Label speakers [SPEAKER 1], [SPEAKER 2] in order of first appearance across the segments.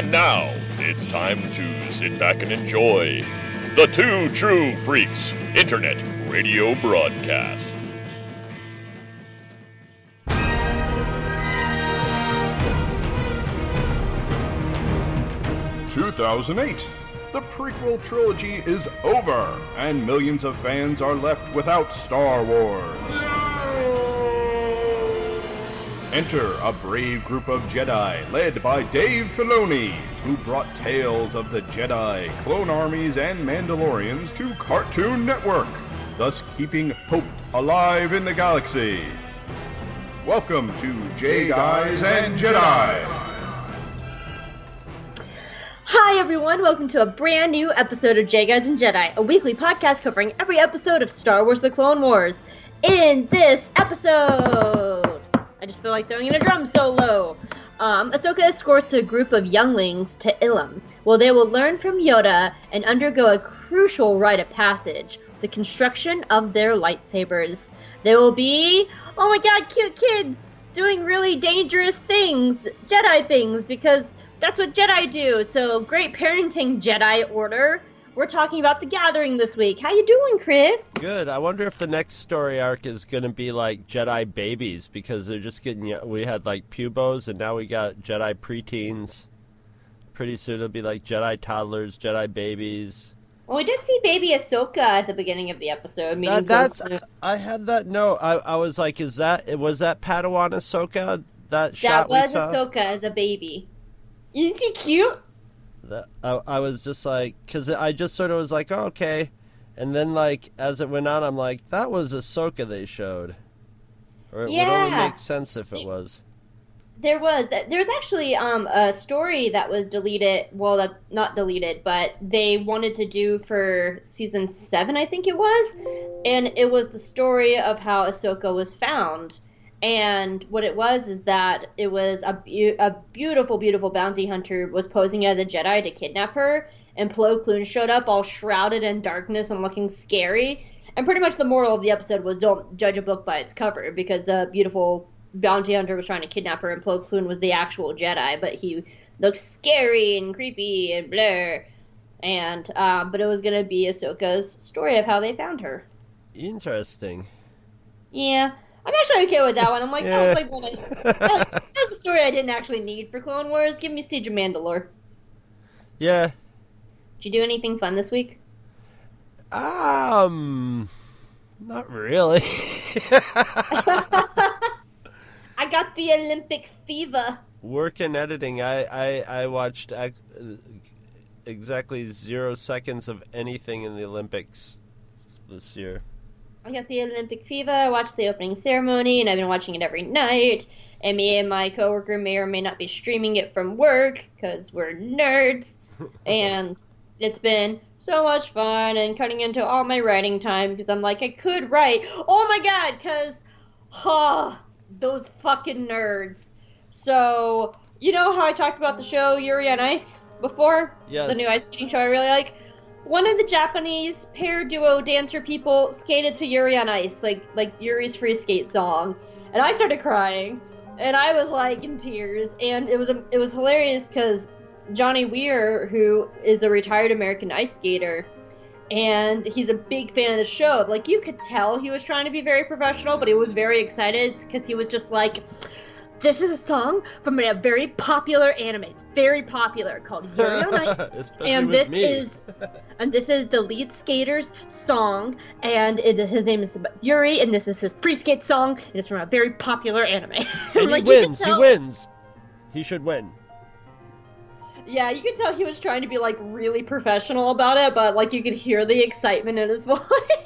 [SPEAKER 1] And now, it's time to sit back and enjoy the Two True Freaks Internet Radio Broadcast.
[SPEAKER 2] "2008. The prequel trilogy is over, and millions of fans are left without Star Wars. Enter a brave group of Jedi led by Dave Filoni, who brought tales of the Jedi, clone armies, and Mandalorians to Cartoon Network, thus keeping hope alive in the galaxy. Welcome to J Guys and Jedi.
[SPEAKER 3] Hi everyone, welcome to a brand new episode of J Guys and Jedi, a weekly podcast covering every episode of Star Wars The Clone Wars. In this episode, I just feel like throwing in a drum solo. Ahsoka escorts a group of younglings to Ilum, where they will learn from Yoda and undergo a crucial rite of passage, the construction of their lightsabers. They will be, oh my god, cute kids, doing really dangerous things, Jedi things, because that's what Jedi do. So, great parenting, Jedi Order. We're talking about The Gathering this week. How you doing, Chris?
[SPEAKER 4] Good. I wonder if the next story arc is going to be like Jedi babies, because they're just getting, we had like pubos, and now we got Jedi preteens. Pretty soon it'll be like Jedi toddlers, Jedi babies.
[SPEAKER 3] Well, we did see baby Ahsoka at the beginning of the episode.
[SPEAKER 4] I had that note. I was like, was that Padawan Ahsoka? That shot we saw?
[SPEAKER 3] That was Ahsoka as a baby. Isn't she cute?
[SPEAKER 4] I was just like, because I just sort of was like, oh, okay. And then, like, as it went on, I'm like, that was Ahsoka they showed. Or it would only make sense if it was.
[SPEAKER 3] There was actually a story that was deleted, well, not deleted, but they wanted to do for season 7, I think it was. And it was the story of how Ahsoka was found. And what it was is that it was a beautiful, beautiful bounty hunter was posing as a Jedi to kidnap her, and Plo Koon showed up all shrouded in darkness and looking scary. And pretty much the moral of the episode was don't judge a book by its cover, because the beautiful bounty hunter was trying to kidnap her, and Plo Koon was the actual Jedi, but he looked scary and creepy and blur. And but it was going to be Ahsoka's story of how they found her.
[SPEAKER 4] Interesting.
[SPEAKER 3] Yeah. I'm actually okay with that one. I'm like, that was like that was a story I didn't actually need for Clone Wars. Give me Siege of Mandalore.
[SPEAKER 4] Yeah.
[SPEAKER 3] Did you do anything fun this week?
[SPEAKER 4] Not really.
[SPEAKER 3] I got the Olympic fever.
[SPEAKER 4] Work and editing. I watched exactly 0 seconds of anything in the Olympics this year.
[SPEAKER 3] I got the Olympic fever. I watched the opening ceremony, and I've been watching it every night. And me and my coworker may or may not be streaming it from work, because we're nerds. And it's been so much fun, and cutting into all my writing time, because I'm like, I could write. Oh my god, because, those fucking nerds. So, you know how I talked about the show Yuri on Ice before?
[SPEAKER 4] Yes.
[SPEAKER 3] The new ice skating show I really like? One of the Japanese pair duo dancer people skated to Yuri on Ice, like Yuri's free skate song, and I started crying, and I was like in tears, and it was hilarious because Johnny Weir, who is a retired American ice skater, and he's a big fan of the show. Like, you could tell he was trying to be very professional, but he was very excited because he was just like, this is a song from a very popular anime. It's very popular, called Yuri on Ice. And this is the lead skater's song, and his name is Yuri, and this is his free skate song. And it's from a very popular anime.
[SPEAKER 4] And
[SPEAKER 3] like,
[SPEAKER 4] he wins. He wins. He should win.
[SPEAKER 3] Yeah, you could tell he was trying to be like really professional about it, but like you could hear the excitement in his voice.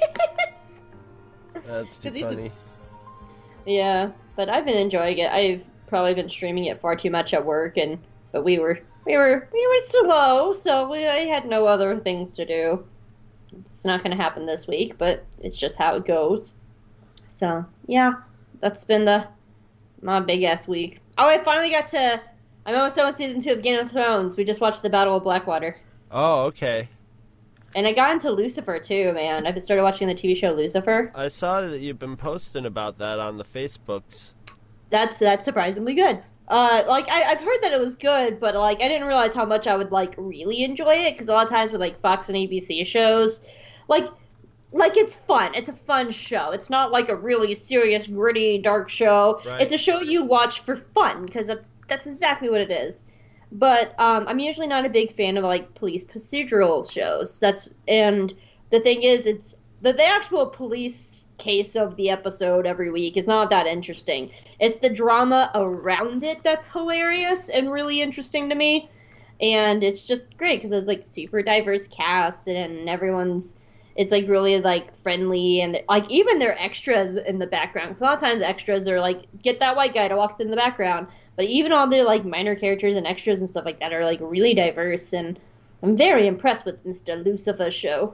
[SPEAKER 4] That's too funny.
[SPEAKER 3] Yeah, but I've been enjoying it. I've probably been streaming it far too much at work, but we were slow, so I had no other things to do. It's not going to happen this week, but it's just how it goes. So yeah, that's been my big ass week. Oh, I'm almost done with season 2 of Game of Thrones. We just watched the Battle of Blackwater.
[SPEAKER 4] Oh, okay.
[SPEAKER 3] And I got into Lucifer, too, man. I've started watching the TV show Lucifer.
[SPEAKER 4] I saw that you've been posting about that on the Facebooks.
[SPEAKER 3] That's surprisingly good. I've heard that it was good, but like I didn't realize how much I would like really enjoy it because a lot of times with like Fox and ABC shows, like it's fun. It's a fun show. It's not like a really serious, gritty, dark show.
[SPEAKER 4] Right.
[SPEAKER 3] It's a show you watch for fun because that's exactly what it is. But I'm usually not a big fan of like police procedural shows. And the thing is, it's the actual police case of the episode every week is not that interesting. It's the drama around it that's hilarious and really interesting to me. And it's just great because it's like super diverse cast and everyone's it's like really like friendly and like even their extras in the background. 'Cause a lot of times extras are like get that white guy to walk in the background, but even all the like minor characters and extras and stuff like that are like really diverse. And I'm very impressed with Mr. Lucifer's show.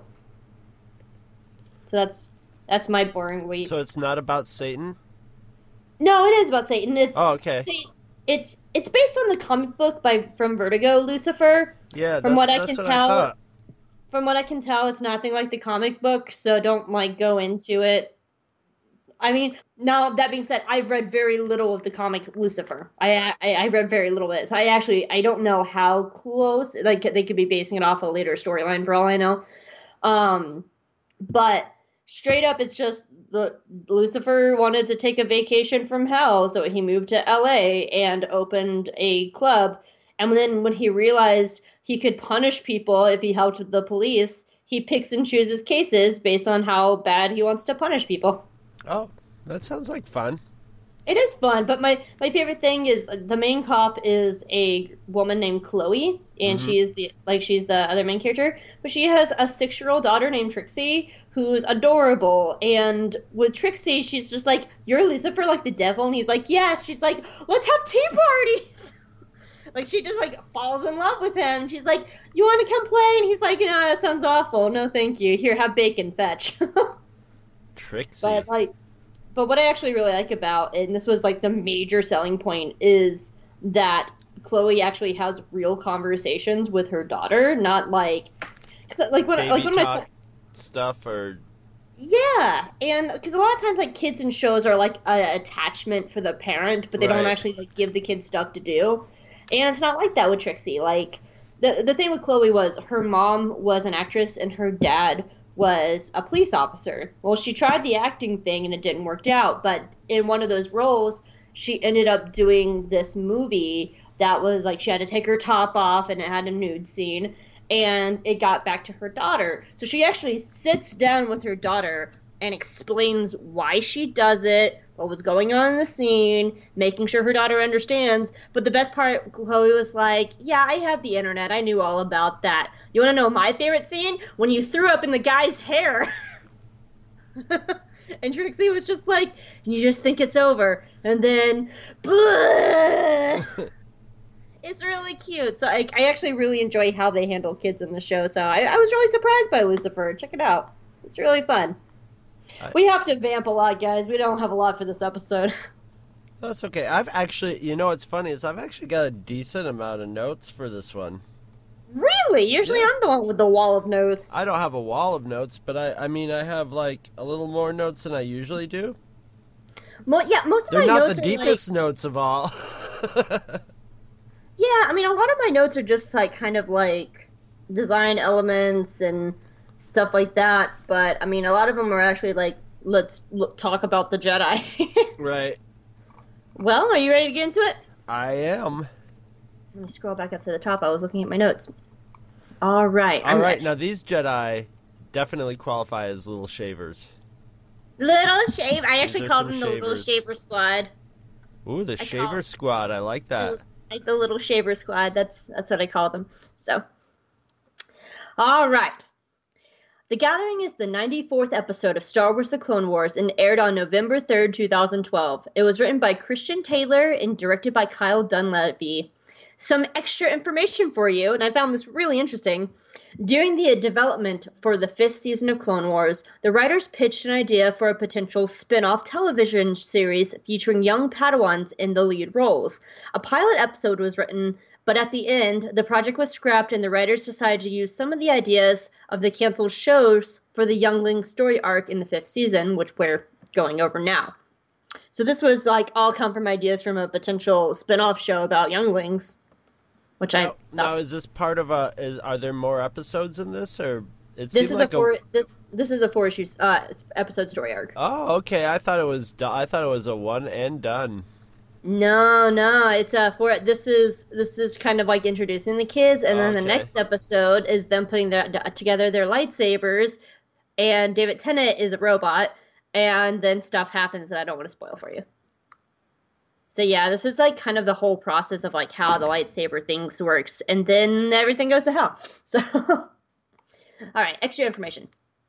[SPEAKER 3] So that's my boring week.
[SPEAKER 4] So it's not about Satan?
[SPEAKER 3] No, it is about Satan. It's
[SPEAKER 4] Oh, okay.
[SPEAKER 3] It's based on the comic book from Vertigo, Lucifer.
[SPEAKER 4] Yeah,
[SPEAKER 3] From what I
[SPEAKER 4] that's
[SPEAKER 3] can
[SPEAKER 4] what
[SPEAKER 3] tell,
[SPEAKER 4] I thought.
[SPEAKER 3] From what I can tell, it's nothing like the comic book, so don't like go into it. I mean, now that being said, I've read very little of the comic Lucifer. I read very little of it, so I don't know how close like they could be basing it off a later storyline for all I know. But straight up, it's just the Lucifer wanted to take a vacation from hell, so he moved to LA and opened a club. And then when he realized he could punish people if he helped the police, he picks and chooses cases based on how bad he wants to punish people.
[SPEAKER 4] Oh, that sounds like fun.
[SPEAKER 3] It is fun, but my favorite thing is the main cop is a woman named Chloe, and she's the other main character, but she has a 6-year-old daughter named Trixie who's adorable. And with Trixie, she's just like, "You're Lucifer, like the devil," and he's like, "Yes." She's like, "Let's have tea parties." Like she just like falls in love with him. She's like, "You want to come play?" And he's like, "You know, that sounds awful. No, thank you. Here, have bacon, fetch."
[SPEAKER 4] Trixie.
[SPEAKER 3] But what I actually really like about it, and this was like the major selling point, is that Chloe actually has real conversations with her daughter, not like, cause like when
[SPEAKER 4] Baby
[SPEAKER 3] like when
[SPEAKER 4] talk
[SPEAKER 3] my
[SPEAKER 4] stuff or
[SPEAKER 3] yeah, and because a lot of times like kids in shows are like an attachment for the parent, but they don't
[SPEAKER 4] Right.
[SPEAKER 3] actually like give the kid stuff to do, and it's not like that with Trixie. Like the thing with Chloe was her mom was an actress and her dad was a police officer. Well, she tried the acting thing and it didn't work out, but in one of those roles, she ended up doing this movie that was like she had to take her top off and it had a nude scene, and it got back to her daughter. So she actually sits down with her daughter and explains why she does it, what was going on in the scene, making sure her daughter understands. But the best part, Chloe was like, "Yeah, I have the internet. I knew all about that. You want to know my favorite scene? When you threw up in the guy's hair." And Trixie was just like, "You just think it's over." And then, it's really cute. So I actually really enjoy how they handle kids in the show. So I was really surprised by Lucifer. Check it out. It's really fun. We have to vamp a lot, guys. We don't have a lot for this episode.
[SPEAKER 4] That's okay. I've actually, you know what's funny is I've actually got a decent amount of notes for this one.
[SPEAKER 3] Really? Usually
[SPEAKER 4] Yeah.
[SPEAKER 3] I'm the one with the wall of notes.
[SPEAKER 4] I don't have a wall of notes, but I mean, I have like a little more notes than I usually do.
[SPEAKER 3] Most of
[SPEAKER 4] They're
[SPEAKER 3] my
[SPEAKER 4] not
[SPEAKER 3] notes
[SPEAKER 4] the
[SPEAKER 3] are
[SPEAKER 4] deepest notes of all.
[SPEAKER 3] Yeah, I mean, a lot of my notes are just like kind of like design elements and stuff like that. But I mean, a lot of them are actually like, let's talk about the Jedi.
[SPEAKER 4] Right.
[SPEAKER 3] Well, are you ready to get into it?
[SPEAKER 4] I am.
[SPEAKER 3] Let me scroll back up to the top. I was looking at my notes. All right.
[SPEAKER 4] All right. Now these Jedi definitely qualify as little shavers.
[SPEAKER 3] Little shave. I actually
[SPEAKER 4] are
[SPEAKER 3] called
[SPEAKER 4] some
[SPEAKER 3] them the Little
[SPEAKER 4] shavers.
[SPEAKER 3] Shaver Squad.
[SPEAKER 4] Ooh, the
[SPEAKER 3] call-
[SPEAKER 4] Shaver Squad. I like that.
[SPEAKER 3] Like the Little Shaver Squad. That's what I call them. So, all right. The Gathering is the 94th episode of Star Wars The Clone Wars and aired on November 3rd, 2012. It was written by Christian Taylor and directed by Kyle Dunleavy. Some extra information for you, and I found this really interesting. During the development for the 5th season of Clone Wars, the writers pitched an idea for a potential spin-off television series featuring young Padawans in the lead roles. A pilot episode was written, but at the end, the project was scrapped and the writers decided to use some of the ideas of the canceled shows for the youngling story arc in the 5th season, which we're going over now. So this was like all come from ideas from a potential spin-off show about younglings, which I
[SPEAKER 4] now is this part of are there more episodes in this, or it
[SPEAKER 3] this
[SPEAKER 4] seemed
[SPEAKER 3] is
[SPEAKER 4] like
[SPEAKER 3] this is a 4-issue episode story arc.
[SPEAKER 4] Oh, okay. I thought it was a one and done.
[SPEAKER 3] No, it's this is kind of like introducing the kids, and then the next episode is them putting together their lightsabers, and David Tennant is a robot, and then stuff happens that I don't want to spoil for you. So yeah, this is like kind of the whole process of like how the lightsaber things works, and then everything goes to hell. So, all right, extra information.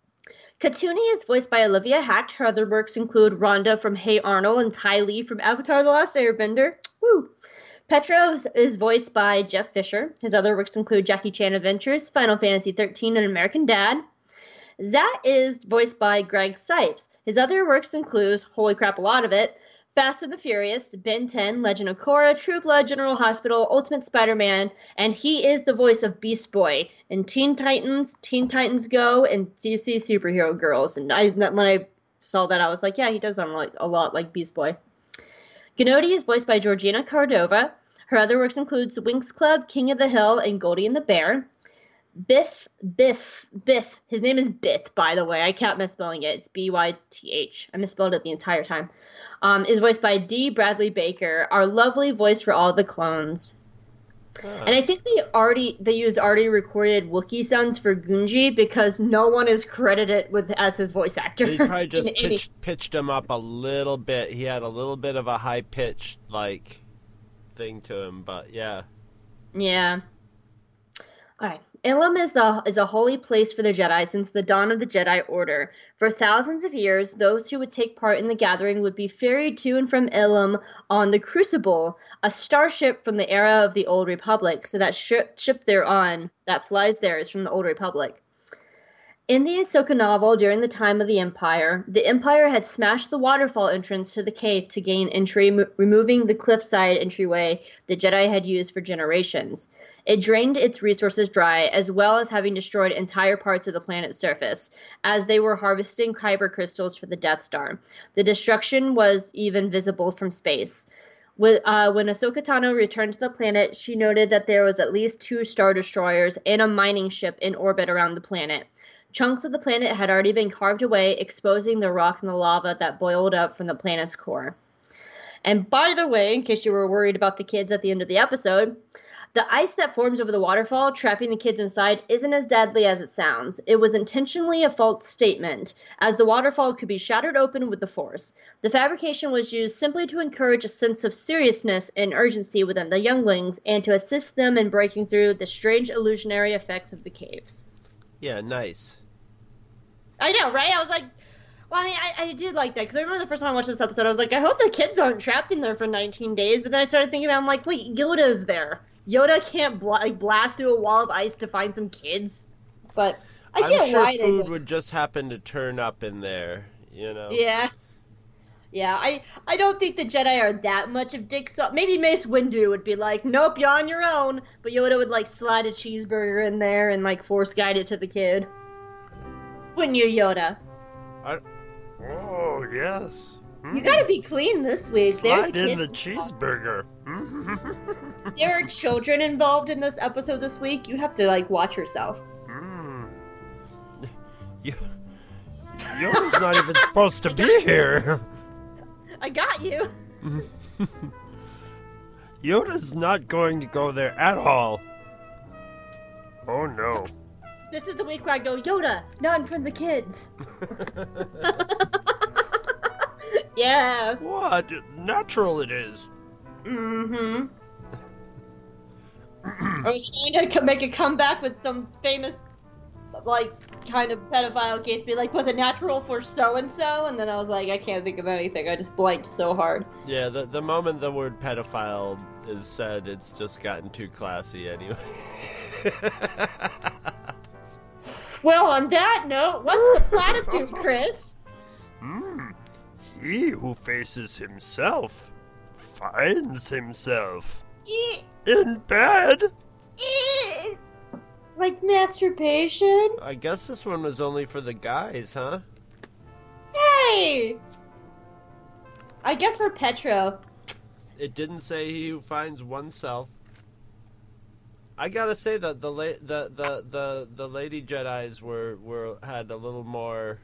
[SPEAKER 3] Katuni is voiced by Olivia Hatt. Her other works include Rhonda from Hey Arnold and Ty Lee from Avatar: The Last Airbender. Woo! Petros is voiced by Jeff Fisher. His other works include Jackie Chan Adventures, Final Fantasy XIII, and American Dad. Zat is voiced by Greg Sipes. His other works include, holy crap, a lot of it, Fast and the Furious, Ben 10, Legend of Korra, True Blood, General Hospital, Ultimate Spider-Man, and he is the voice of Beast Boy in Teen Titans Go, and DC Superhero Girls. And when I saw that, I was like, yeah, he does sound like a lot like Beast Boy. Gnodi is voiced by Georgina Cordova. Her other works include Winx Club, King of the Hill, and Goldie and the Bear. Biff. His name is Bith, by the way. I kept misspelling it. It's Byth. I misspelled it the entire time. Is voiced by D. Bradley Baker, our lovely voice for all the clones. And I think they used already recorded Wookiee sounds for Gunji because no one is credited as his voice actor.
[SPEAKER 4] He probably just pitched him up a little bit. He had a little bit of a high pitched thing to him, but yeah.
[SPEAKER 3] Yeah. All right. Ilum is a holy place for the Jedi since the dawn of the Jedi Order. For thousands of years, those who would take part in the gathering would be ferried to and from Ilum on the Crucible, a starship from the era of the Old Republic. So that ship they're on that flies there is from the Old Republic. In the Ahsoka novel, during the time of the Empire had smashed the waterfall entrance to the cave to gain entry, removing the cliffside entryway the Jedi had used for generations. It drained its resources dry, as well as having destroyed entire parts of the planet's surface, as they were harvesting kyber crystals for the Death Star. The destruction was even visible from space. When Ahsoka Tano returned to the planet, she noted that there was at least 2 Star Destroyers and a mining ship in orbit around the planet. Chunks of the planet had already been carved away, exposing the rock and the lava that boiled up from the planet's core. And by the way, in case you were worried about the kids at the end of the episode, the ice that forms over the waterfall, trapping the kids inside, isn't as deadly as it sounds. It was intentionally a false statement, as the waterfall could be shattered open with the Force. The fabrication was used simply to encourage a sense of seriousness and urgency within the younglings, and to assist them in breaking through the strange illusionary effects of the caves.
[SPEAKER 4] Yeah, nice.
[SPEAKER 3] I know, right? I was like, well, I did like that, because I remember the first time I watched this episode, I was like, I hope the kids aren't trapped in there for 19 days, but then I started thinking, I'm like, wait, Yoda's there. Yoda can't blast through a wall of ice to find some kids. But I get
[SPEAKER 4] I'm sure
[SPEAKER 3] why
[SPEAKER 4] food would just happen to turn up in there, you know?
[SPEAKER 3] Yeah. Yeah, I don't think the Jedi are that much of dicks. Maybe Mace Windu would be like, nope, you're on your own. But Yoda would, slide a cheeseburger in there and, force guide it to the kid. Wouldn't you, Yoda?
[SPEAKER 5] Oh, yes.
[SPEAKER 3] You gotta be clean this week.
[SPEAKER 5] Slide in the cheeseburger.
[SPEAKER 3] There are children involved in this episode this week. You have to, watch yourself.
[SPEAKER 5] Yoda's not even supposed to be here.
[SPEAKER 3] I got you.
[SPEAKER 5] Yoda's not going to go there at all. Oh, no.
[SPEAKER 3] This is the week where I go, Yoda, not in front of the kids. Yes.
[SPEAKER 5] What? Natural it is.
[SPEAKER 3] Mm-hmm. I was trying to make a comeback with some famous, kind of pedophile case. Be like, was it natural for so-and-so? And then I was like, I can't think of anything. I just blanked so hard.
[SPEAKER 4] Yeah, the moment the word pedophile is said, it's just gotten too classy anyway.
[SPEAKER 3] Well, on that note, what's the platitude, Chris?
[SPEAKER 5] He who faces himself finds himself in bed.
[SPEAKER 3] Like masturbation?
[SPEAKER 4] I guess this one was only for the guys, huh?
[SPEAKER 3] Hey! I guess for Petro.
[SPEAKER 4] It didn't say he who finds oneself. I gotta say that the Lady Jedis were had a little more.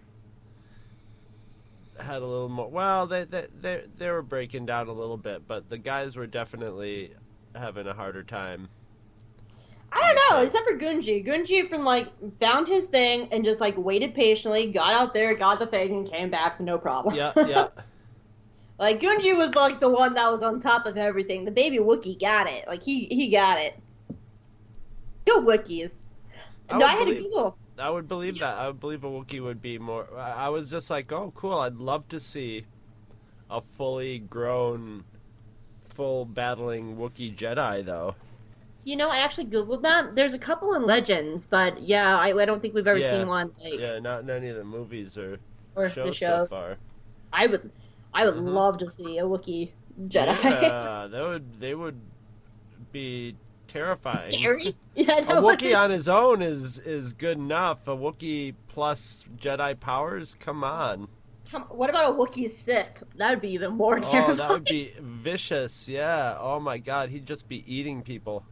[SPEAKER 4] Well, they were breaking down a little bit, but the guys were definitely having a harder time.
[SPEAKER 3] I don't know, except for Gunji. Gunji found his thing and just waited patiently, got out there, got the thing, and came back no problem.
[SPEAKER 4] Yeah.
[SPEAKER 3] Gunji was the one that was on top of everything. The baby Wookiee got it. He got it. Go Wookiees. No, I had to Google.
[SPEAKER 4] I would believe that. I would believe a Wookiee would be more. I was just like, oh, cool. I'd love to see a fully grown, full battling Wookiee Jedi, though.
[SPEAKER 3] I actually Googled that. There's a couple in Legends, but yeah, I don't think we've ever seen one.
[SPEAKER 4] Not any of the movies or
[SPEAKER 3] shows
[SPEAKER 4] so far.
[SPEAKER 3] I would love to see a Wookiee Jedi.
[SPEAKER 4] Yeah, they would be terrifying.
[SPEAKER 3] Scary? Yeah,
[SPEAKER 4] a Wookiee on his own is good enough. A Wookiee plus Jedi powers? Come on.
[SPEAKER 3] What about a Wookiee Sith? That would be even more terrifying.
[SPEAKER 4] Oh, that would be vicious, yeah. Oh my god, he'd just be eating people.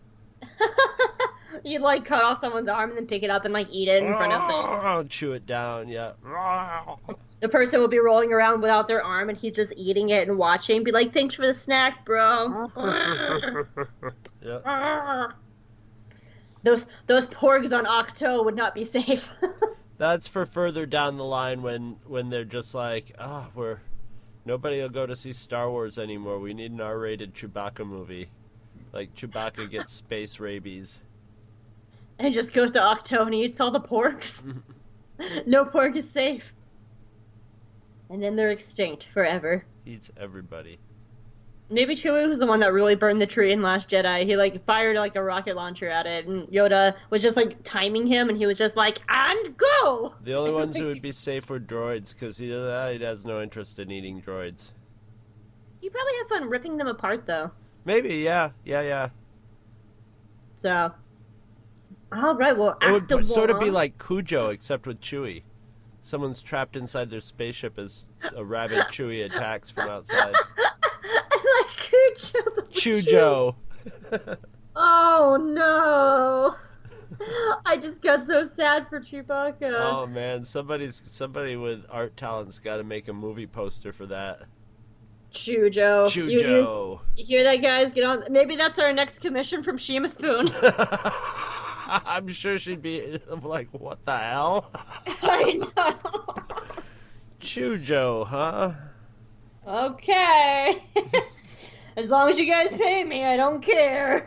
[SPEAKER 3] You'd cut off someone's arm and then pick it up and eat it in front of them.
[SPEAKER 4] Oh, chew it down, yeah.
[SPEAKER 3] The person will be rolling around without their arm and he's just eating it and watching. Be like, thanks for the snack, bro.
[SPEAKER 4] Yeah.
[SPEAKER 3] Those porgs on Octo would not be safe.
[SPEAKER 4] That's for further down the line when they're just like, nobody will go to see Star Wars anymore. We need an R-rated Chewbacca movie. Chewbacca gets space rabies.
[SPEAKER 3] And just goes to Octo and eats all the porgs. No porg is safe. And then they're extinct forever.
[SPEAKER 4] Eats everybody.
[SPEAKER 3] Maybe Chewie was the one that really burned the tree in Last Jedi. He fired a rocket launcher at it, and Yoda was just timing him, and he was just and go!
[SPEAKER 4] The only ones who would be safe were droids, because he has no interest in eating droids.
[SPEAKER 3] You probably have fun ripping them apart, though.
[SPEAKER 4] Maybe, yeah.
[SPEAKER 3] So, all right, well,
[SPEAKER 4] it would sort of be like Cujo, except with Chewie. Someone's trapped inside their spaceship as a rabid Chewie attacks from outside.
[SPEAKER 3] I like Cujo.
[SPEAKER 4] Chujo.
[SPEAKER 3] Oh no! I just got so sad for Chewbacca.
[SPEAKER 4] Oh man, somebody with art talent's got to make a movie poster for that.
[SPEAKER 3] Chujo.
[SPEAKER 4] Chujo.
[SPEAKER 3] You hear that, guys? Get on. Maybe that's our next commission from Shima Spoon.
[SPEAKER 4] I'm sure she'd be like, what the hell?
[SPEAKER 3] I know.
[SPEAKER 4] Chujo, huh?
[SPEAKER 3] Okay. As long as you guys pay me, I don't care.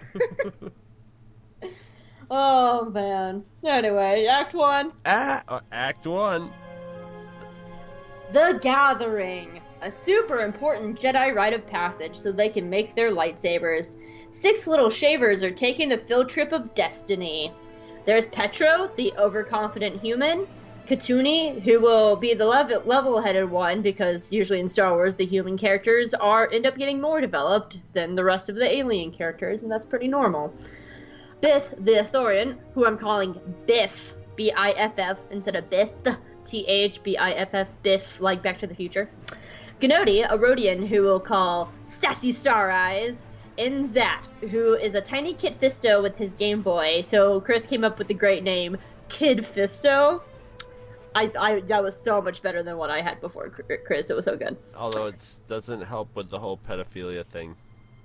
[SPEAKER 3] Oh, man. Anyway, Act 1.
[SPEAKER 4] Act 1.
[SPEAKER 3] The Gathering. A super important Jedi rite of passage so they can make their lightsabers. 6 little shavers are taking the field trip of destiny. There's Petro, the overconfident human. Katuni, who will be the level-headed one, because usually in Star Wars the human characters end up getting more developed than the rest of the alien characters, and that's pretty normal. Biff, the Ithorian, who I'm calling Biff, B-I-F-F, instead of Biff, T-H-B-I-F-F, Biff, like Back to the Future. Gnodi, a Rodian, who we'll call Sassy Star Eyes. And Zat, who is a tiny Kit Fisto with his Game Boy, so Chris came up with the great name Kid Fisto. That was so much better than what I had before, Chris. It was so good.
[SPEAKER 4] Although it doesn't help with the whole pedophilia thing.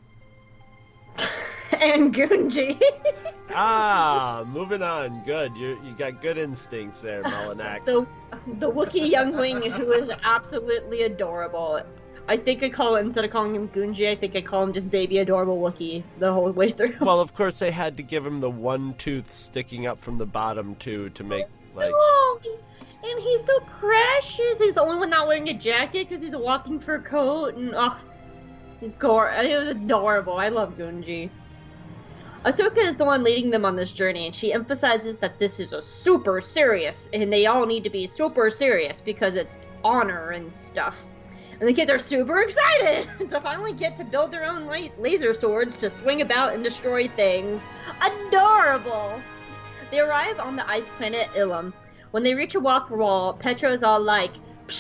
[SPEAKER 3] And Gunji.
[SPEAKER 4] Moving on. Good. You got good instincts there, Melanax.
[SPEAKER 3] The Wookiee youngling who is absolutely adorable. I think instead of calling him Gunji, I think I call him just baby adorable Wookiee the whole way through.
[SPEAKER 4] Well, of course they had to give him the one tooth sticking up from the bottom too to make
[SPEAKER 3] and he's so precious. He's the only one not wearing a jacket because he's a walking fur coat, and he's gorgeous. It was adorable. I love Gunji. Ahsoka is the one leading them on this journey, and she emphasizes that this is a super serious, and they all need to be super serious because it's honor and stuff. And the kids are super excited to finally get to build their own laser swords to swing about and destroy things. Adorable! They arrive on the ice planet Ilum. When they reach a walk wall, Petro's all like, "Psh,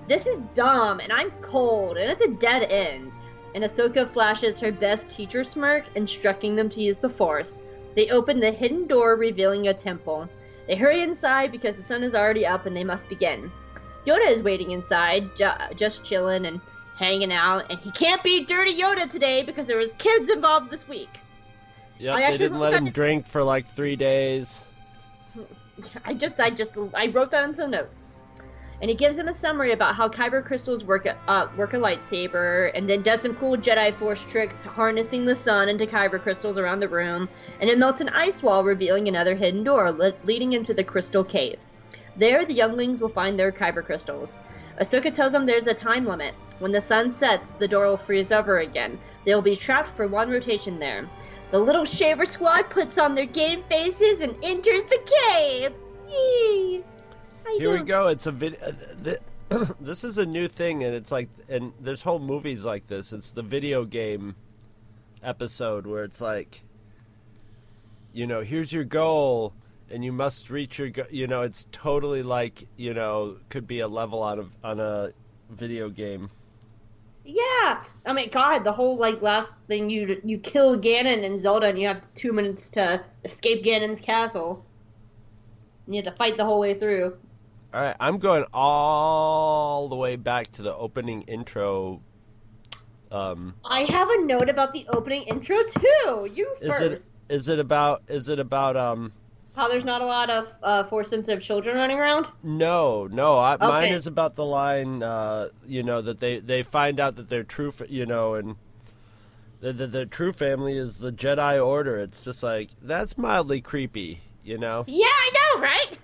[SPEAKER 3] This is dumb, and I'm cold, and it's a dead end. And Ahsoka flashes her best teacher smirk, instructing them to use the Force. They open the hidden door, revealing a temple. They hurry inside because the sun is already up and they must begin. Yoda is waiting inside, just chilling and hanging out, and he can't be Dirty Yoda today because there was kids involved this week.
[SPEAKER 4] Yep, they didn't let him drink for like 3 days.
[SPEAKER 3] I wrote that into the notes. And he gives him a summary about how kyber crystals work a lightsaber, and then does some cool Jedi Force tricks, harnessing the sun into kyber crystals around the room, and it melts an ice wall, revealing another hidden door leading into the crystal cave. There, the younglings will find their kyber crystals. Ahsoka tells them there's a time limit. When the sun sets, the door will freeze over again. They will be trapped for one rotation there. The little Shaver Squad puts on their game faces and enters the cave. Yee!
[SPEAKER 4] Here we go. It's a video. This is a new thing, and it's like, and there's whole movies like this. It's the video game episode where it's like, you know, here's your goal, and you must reach your goal. You know, it's totally like, you know, could be a level on a video game.
[SPEAKER 3] Yeah, I mean, God, the whole like last thing you kill Ganon and Zelda, and you have 2 minutes to escape Ganon's castle. And you have to fight the whole way through.
[SPEAKER 4] All right, I'm going all the way back to the opening intro.
[SPEAKER 3] I have a note about the opening intro too. You first.
[SPEAKER 4] Is it about
[SPEAKER 3] how there's not a lot of Force-sensitive children running around?
[SPEAKER 4] No.
[SPEAKER 3] Okay.
[SPEAKER 4] Mine is about the line, you know, that they find out that their true, you know, and the true family is the Jedi Order. It's just like, that's mildly creepy, you know?
[SPEAKER 3] Yeah, I know, right?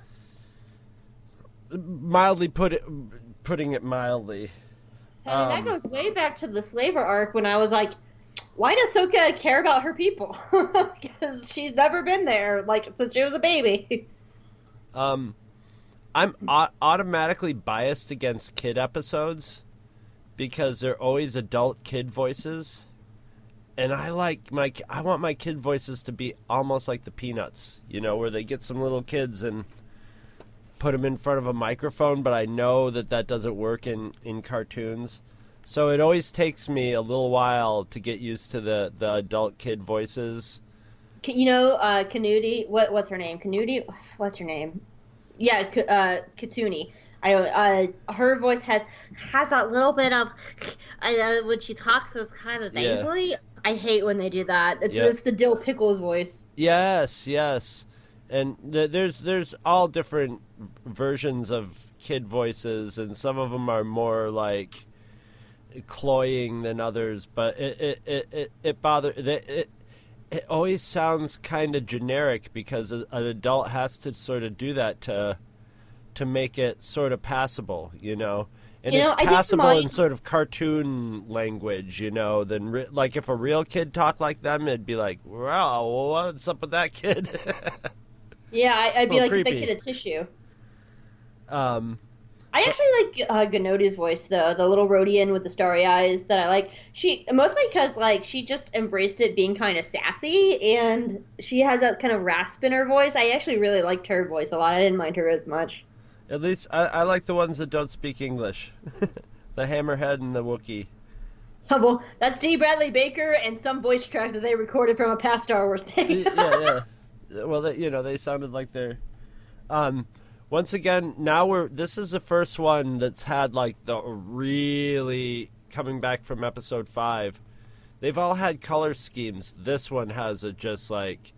[SPEAKER 4] Putting it mildly.
[SPEAKER 3] I mean, that goes way back to the Slaver arc when I was like, why does Ahsoka care about her people? Because she's never been there, like, since she was a baby.
[SPEAKER 4] I'm automatically biased against kid episodes because they're always adult kid voices. And I want my kid voices to be almost like the Peanuts, you know, where they get some little kids and put them in front of a microphone, but I know that doesn't work in cartoons. So it always takes me a little while to get used to the adult kid voices.
[SPEAKER 3] You know, Kanudi, what's her name? Kanudi? What's her name? Yeah, Katuni. Her voice has that little bit of, when she talks, it's kind of nasally. Yeah. I hate when they do that. It's the Dill Pickles voice.
[SPEAKER 4] Yes. And there's all different versions of kid voices, and some of them are more like cloying than others. But it always sounds kind of generic because an adult has to sort of do that to make it sort of passable, you know. And it's passable in sort of cartoon language, you know. Then, like, if a real kid talked like them, it'd be like, wow, what's up with that kid?
[SPEAKER 3] Yeah, I'd be like,
[SPEAKER 4] creepy.
[SPEAKER 3] Give that kid a tissue. I actually like Ganodi's voice, though, the little Rhodian with the starry eyes that I like. Mostly because, like, she just embraced it being kind of sassy, and she has that kind of rasp in her voice. I actually really liked her voice a lot. I didn't mind her as much.
[SPEAKER 4] At least I like the ones that don't speak English. The Hammerhead and the Wookiee.
[SPEAKER 3] Oh, well, that's D. Bradley Baker and some voice track that they recorded from a past Star Wars thing.
[SPEAKER 4] Yeah. Well, they sounded like they're... once again, this is the first one that's had, like, the really... Coming back from Episode 5. They've all had color schemes. This one has a just, like,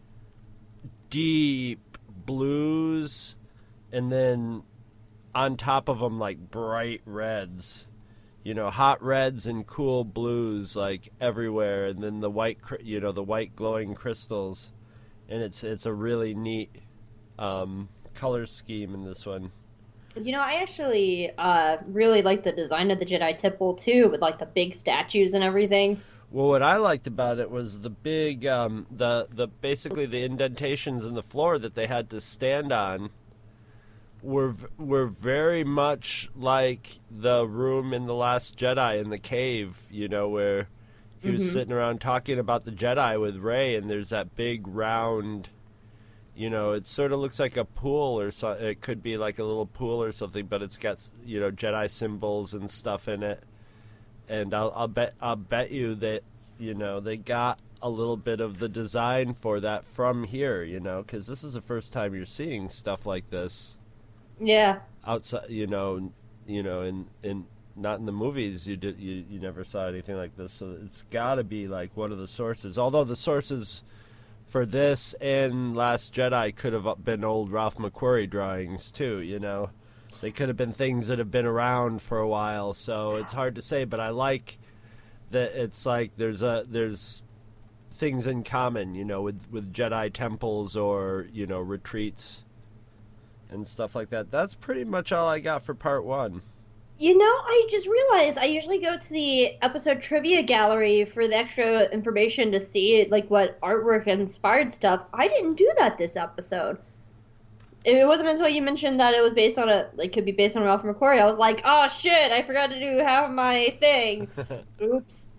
[SPEAKER 4] deep blues... And then on top of them, like, bright reds, you know, hot reds and cool blues, like, everywhere. And then the white, the white glowing crystals. And it's a really neat color scheme in this one.
[SPEAKER 3] You know, I actually really like the design of the Jedi Temple, too, with, like, the big statues and everything.
[SPEAKER 4] Well, what I liked about it was the big, basically the indentations in the floor that they had to stand on. Were very much like the room in The Last Jedi in the cave, you know, where he was sitting around talking about the Jedi with Rey, and there's that big round, You know, it sort of looks like a pool or so. It could be like a little pool or something, but it's got, you know, Jedi symbols and stuff in it. And I'll bet you that, you know, they got a little bit of the design for that from here, you know, because this is the first time you're seeing stuff like this.
[SPEAKER 3] Yeah.
[SPEAKER 4] Outside, you know, in not in the movies. You never saw anything like this, so it's got to be like one of the sources. Although the sources for this and Last Jedi could have been old Ralph McQuarrie drawings too, you know. They could have been things that have been around for a while, so it's hard to say, but I like that it's like there's things in common, you know, with Jedi temples or, you know, retreats and stuff like that. That's pretty much all I got for part 1.
[SPEAKER 3] You know, I just realized I usually go to the episode trivia gallery for the extra information to see like what artwork inspired stuff. I didn't do that this episode. It wasn't until you mentioned that it was based on could be based on Ralph McQuarrie. I was like, oh shit, I forgot to do half of my thing. Oops.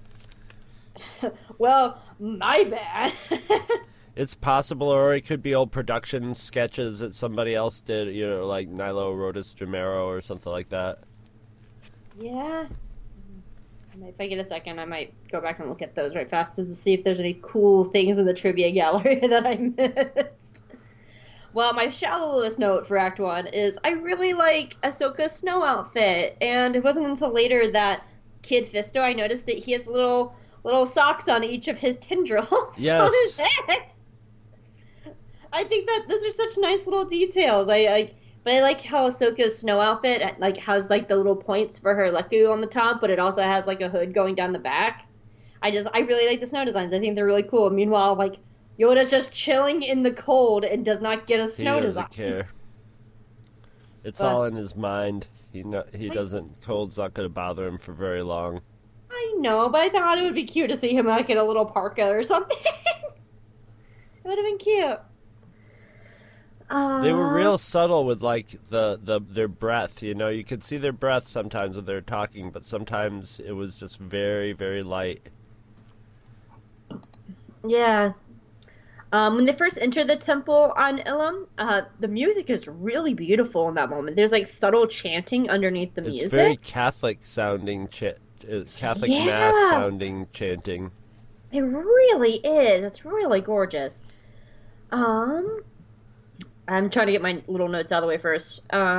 [SPEAKER 3] Well, my bad.
[SPEAKER 4] It's possible, or it could be old production sketches that somebody else did, you know, like Nilo Rodis Romero or something like that.
[SPEAKER 3] Yeah. If I get a second, I might go back and look at those right fast to see if there's any cool things in the trivia gallery that I missed. Well, my shallowest note for Act 1 is I really like Ahsoka's snow outfit, and it wasn't until later that Kid Fisto, I noticed that he has little socks on each of his tendrils
[SPEAKER 4] Yes.
[SPEAKER 3] on his head. I think that those are such nice little details. But I like how Ahsoka's snow outfit like has like the little points for her leku on the top, but it also has like a hood going down the back. I really like the snow designs. I think they're really cool. Meanwhile, like Yoda's just chilling in the cold and does not get a snow design.
[SPEAKER 4] He doesn't care. It's all in his mind. He doesn't. Cold's not going to bother him for very long.
[SPEAKER 3] I know, but I thought it would be cute to see him like in a little parka or something. It would have been cute.
[SPEAKER 4] They were real subtle with like their breath, you know. You could see their breath sometimes when they were talking, but sometimes it was just very, very light.
[SPEAKER 3] Yeah. When they first enter the temple on Ilum, the music is really beautiful in that moment. There's like subtle chanting underneath the music.
[SPEAKER 4] It's very Catholic sounding, Catholic mass sounding chanting.
[SPEAKER 3] It really is. It's really gorgeous. I'm trying to get my little notes out of the way first.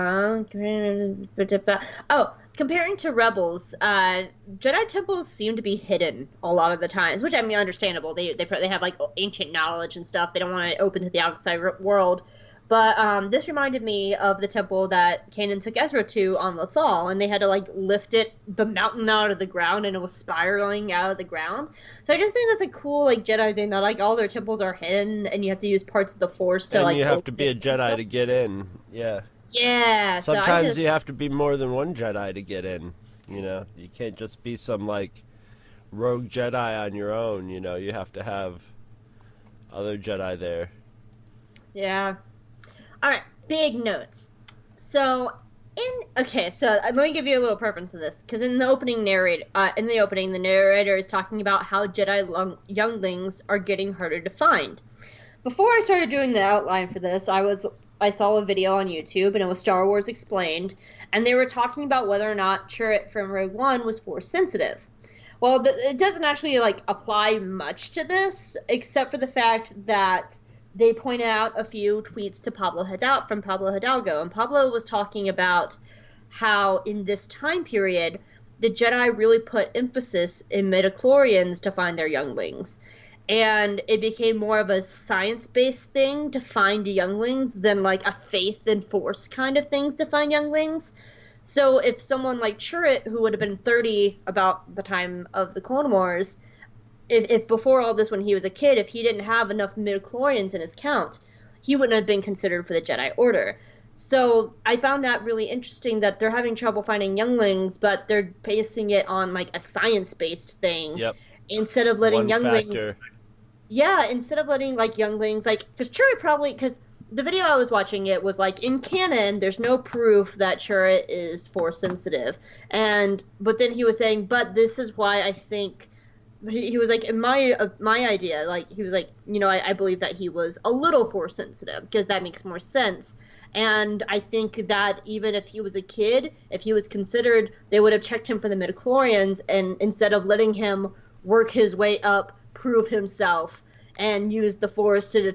[SPEAKER 3] Comparing to Rebels, Jedi temples seem to be hidden a lot of the times, which I mean, understandable. They have like ancient knowledge and stuff. They don't want it open to the outside world. But this reminded me of the temple that Kanan took Ezra to on Lothal, and they had to like lift the mountain out of the ground, and it was spiraling out of the ground. So I just think that's a cool like Jedi thing that like all their temples are hidden, and you have to use parts of the Force to
[SPEAKER 4] and you have to be a Jedi to get in. Yeah.
[SPEAKER 3] Yeah.
[SPEAKER 4] Sometimes you have to be more than one Jedi to get in. You know, you can't just be some like rogue Jedi on your own. You know, you have to have other Jedi there.
[SPEAKER 3] Yeah. All right, big notes. So let me give you a little preference of this, because in the opening, the narrator is talking about how Jedi younglings are getting harder to find. Before I started doing the outline for this, I saw a video on YouTube, and it was Star Wars Explained, and they were talking about whether or not Chirrut from Rogue One was Force sensitive. Well, it doesn't actually like apply much to this, except for the fact that they pointed out a few tweets to Pablo Hidalgo, and Pablo was talking about how in this time period, the Jedi really put emphasis in midichlorians to find their younglings. And it became more of a science-based thing to find younglings than like a faith and force kind of things to find younglings. So if someone like Chirrut, who would have been 30 about the time of the Clone Wars, if before all this, when he was a kid, if he didn't have enough midichlorians in his count, he wouldn't have been considered for the Jedi Order. So I found that really interesting that they're having trouble finding younglings, but they're basing it on like a science-based thing.
[SPEAKER 4] Yep.
[SPEAKER 3] Instead of letting younglings.
[SPEAKER 4] Factor.
[SPEAKER 3] Yeah, instead of letting like younglings, like, because Chirrut because the video I was watching, it was like in canon, there's no proof that Chirrut is Force sensitive, but then he was saying, but this is why I think he was like, in my idea, like he was like, I believe that he was a little force sensitive because that makes more sense. And I think that even if he was a kid, if he was considered, they would have checked him for the midichlorians, and instead of letting him work his way up, prove himself, and use the force to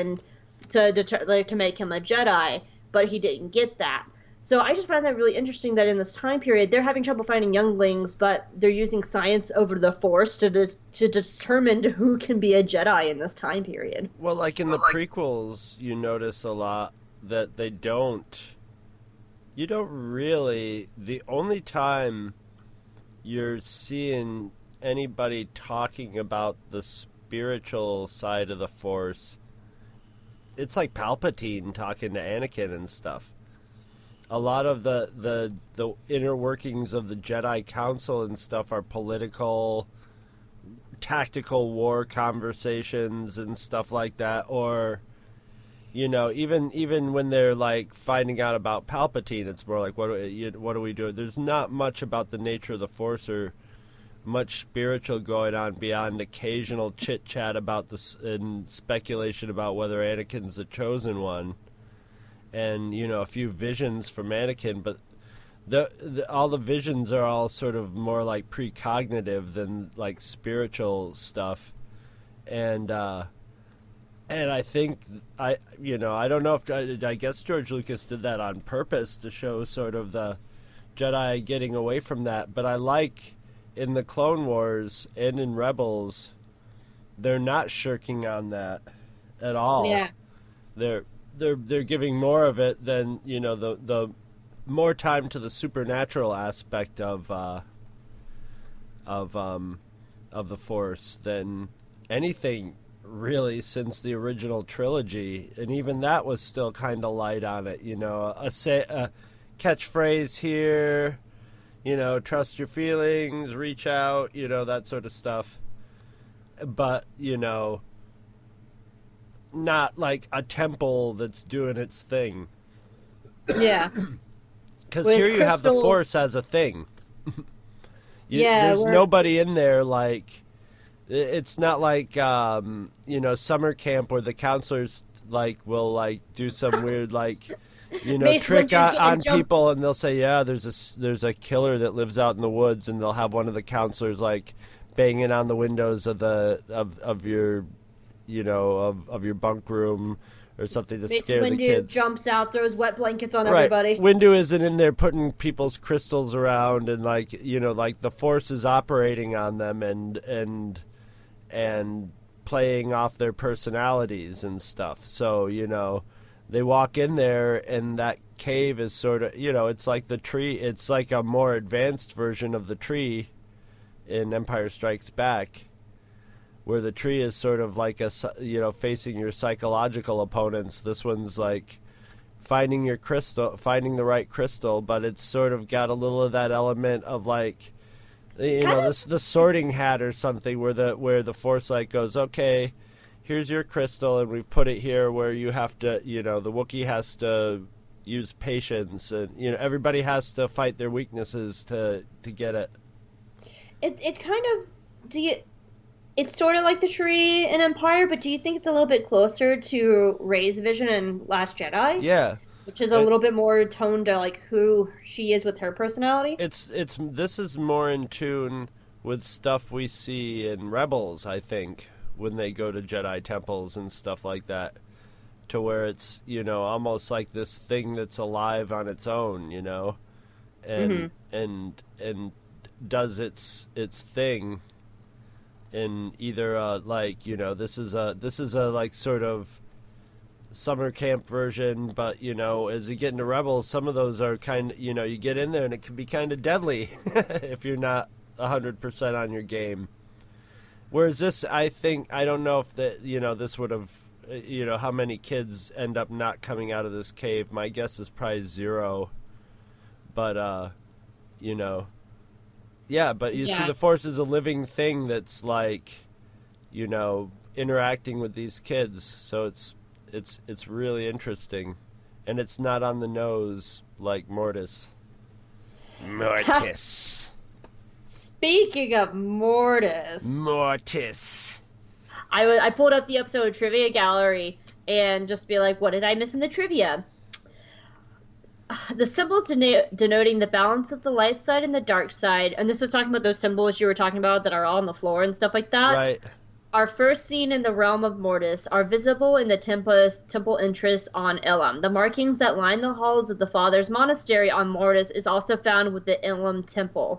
[SPEAKER 3] to make him a Jedi, but he didn't get that. So I just found that really interesting that in this time period, they're having trouble finding younglings, but they're using science over the Force to determine who can be a Jedi in this time period.
[SPEAKER 4] Well, like in the prequels, you notice a lot that you don't really, the only time you're seeing anybody talking about the spiritual side of the Force, it's like Palpatine talking to Anakin and stuff. A lot of the inner workings of the Jedi Council and stuff are political, tactical war conversations and stuff like that. Or, even when they're like finding out about Palpatine, it's more like, what are we doing? There's not much about the nature of the Force or much spiritual going on beyond occasional chit chat about this and speculation about whether Anakin's the chosen one. And a few visions from Anakin, but all the visions are all sort of more like precognitive than like spiritual stuff, and I think I don't know if I guess George Lucas did that on purpose to show sort of the Jedi getting away from that, but I like in the Clone Wars and in Rebels, they're not shirking on that at all.
[SPEAKER 3] Yeah,
[SPEAKER 4] they're giving more of it than the more time to the supernatural aspect of the Force than anything really since the original trilogy, and even that was still kind of light on it. A catchphrase here, trust your feelings, reach out, that sort of stuff. But not like a temple that's doing its thing.
[SPEAKER 3] Yeah.
[SPEAKER 4] Because here you have the Force as a thing. There's nobody in there like... It's not like, summer camp where the counselors will do some weird trick on people, and they'll say, yeah, there's a killer that lives out in the woods, and they'll have one of the counselors banging on the windows of your of your bunk room or something to scare the kids.
[SPEAKER 3] Windu jumps out, throws wet blankets on everybody.
[SPEAKER 4] Windu isn't in there putting people's crystals around and the Force is operating on them and playing off their personalities and stuff. So, they walk in there and that cave is sort of, it's like the tree. It's like a more advanced version of the tree in Empire Strikes Back, where the tree is sort of like facing your psychological opponents. This one's like finding the right crystal, but it's sort of got a little of that element of the Sorting Hat or something, where the Force goes, okay, here's your crystal, and we've put it here where you have to, the Wookiee has to use patience, and everybody has to fight their weaknesses to get it.
[SPEAKER 3] It kind of it's sort of like the tree in Empire, but do you think it's a little bit closer to Rey's vision in Last Jedi?
[SPEAKER 4] Yeah.
[SPEAKER 3] Which is a little bit more toned to who she is with her personality?
[SPEAKER 4] This is more in tune with stuff we see in Rebels, I think, when they go to Jedi temples and stuff like that, to where it's, almost like this thing that's alive on its own, and and does its thing. In either this is a sort of summer camp version, but as you get into Rebels, some of those are kind of, you get in there and it can be kind of deadly if you're not 100% on your game. Whereas this, I don't know if this would have, how many kids end up not coming out of this cave. My guess is probably 0. But yeah, but you see the Force is a living thing that's interacting with these kids. So it's really interesting, and it's not on the nose like Mortis.
[SPEAKER 5] Mortis.
[SPEAKER 3] speaking of Mortis,
[SPEAKER 4] Mortis.
[SPEAKER 3] I pulled up the episode Trivia Gallery and just be like, what did I miss in the trivia? The symbols denoting the balance of the light side and the dark side, and this was talking about those symbols you were talking about that are all on the floor and stuff like that,
[SPEAKER 4] Right.
[SPEAKER 3] are first seen in the realm of Mortis, are visible in the temple entrance on Ilum. The markings that line the halls of the Father's Monastery on Mortis is also found with the Ilum Temple.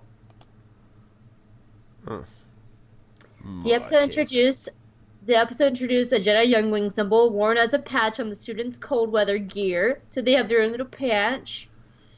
[SPEAKER 3] The episode introduced a Jedi Youngling symbol worn as a patch on the students' cold weather gear, so they have their own little patch.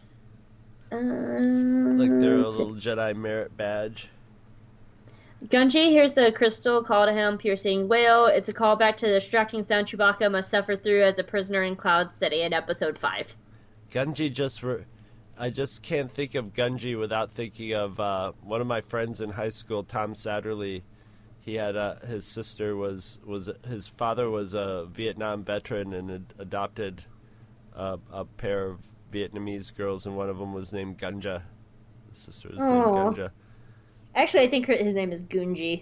[SPEAKER 4] Like their little Jedi merit badge.
[SPEAKER 3] Gunji hears the crystal call to him, piercing wail. It's a callback to the distracting sound Chewbacca must suffer through as a prisoner in Cloud City in Episode 5.
[SPEAKER 4] Gunji I just can't think of Gunji without thinking of one of my friends in high school, Tom Satterley. He had his sister his father was a Vietnam veteran and had adopted a pair of Vietnamese girls, and one of them was named Gunja. His sister was named Gunja.
[SPEAKER 3] Actually, I think his name is Gunji.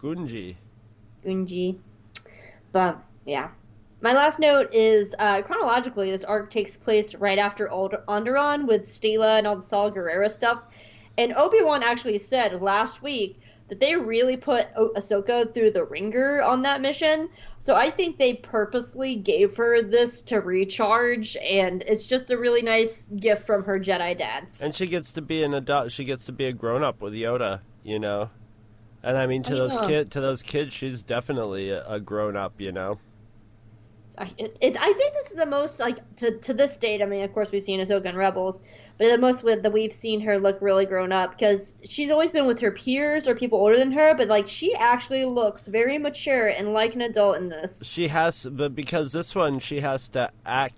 [SPEAKER 3] Gunji. But, yeah. My last note is, chronologically, this arc takes place right after Onderon with Stila and all the Saw Gerrera stuff. And Obi-Wan actually said last week that they really put Ahsoka through the ringer on that mission. So I think they purposely gave her this to recharge, and it's just a really nice gift from her Jedi dads.
[SPEAKER 4] And she gets to be an adult. She gets to be a grown-up with Yoda, you know. And I mean, to those kids, she's definitely a grown-up, you know.
[SPEAKER 3] I think this is the most, like, to this date, I mean, of course we've seen Ahsoka in Rebels, but the most that we've seen her look really grown up, because she's always been with her peers or people older than her, but, like, she actually looks very mature and like an adult in this.
[SPEAKER 4] She has, but because this one, she has to act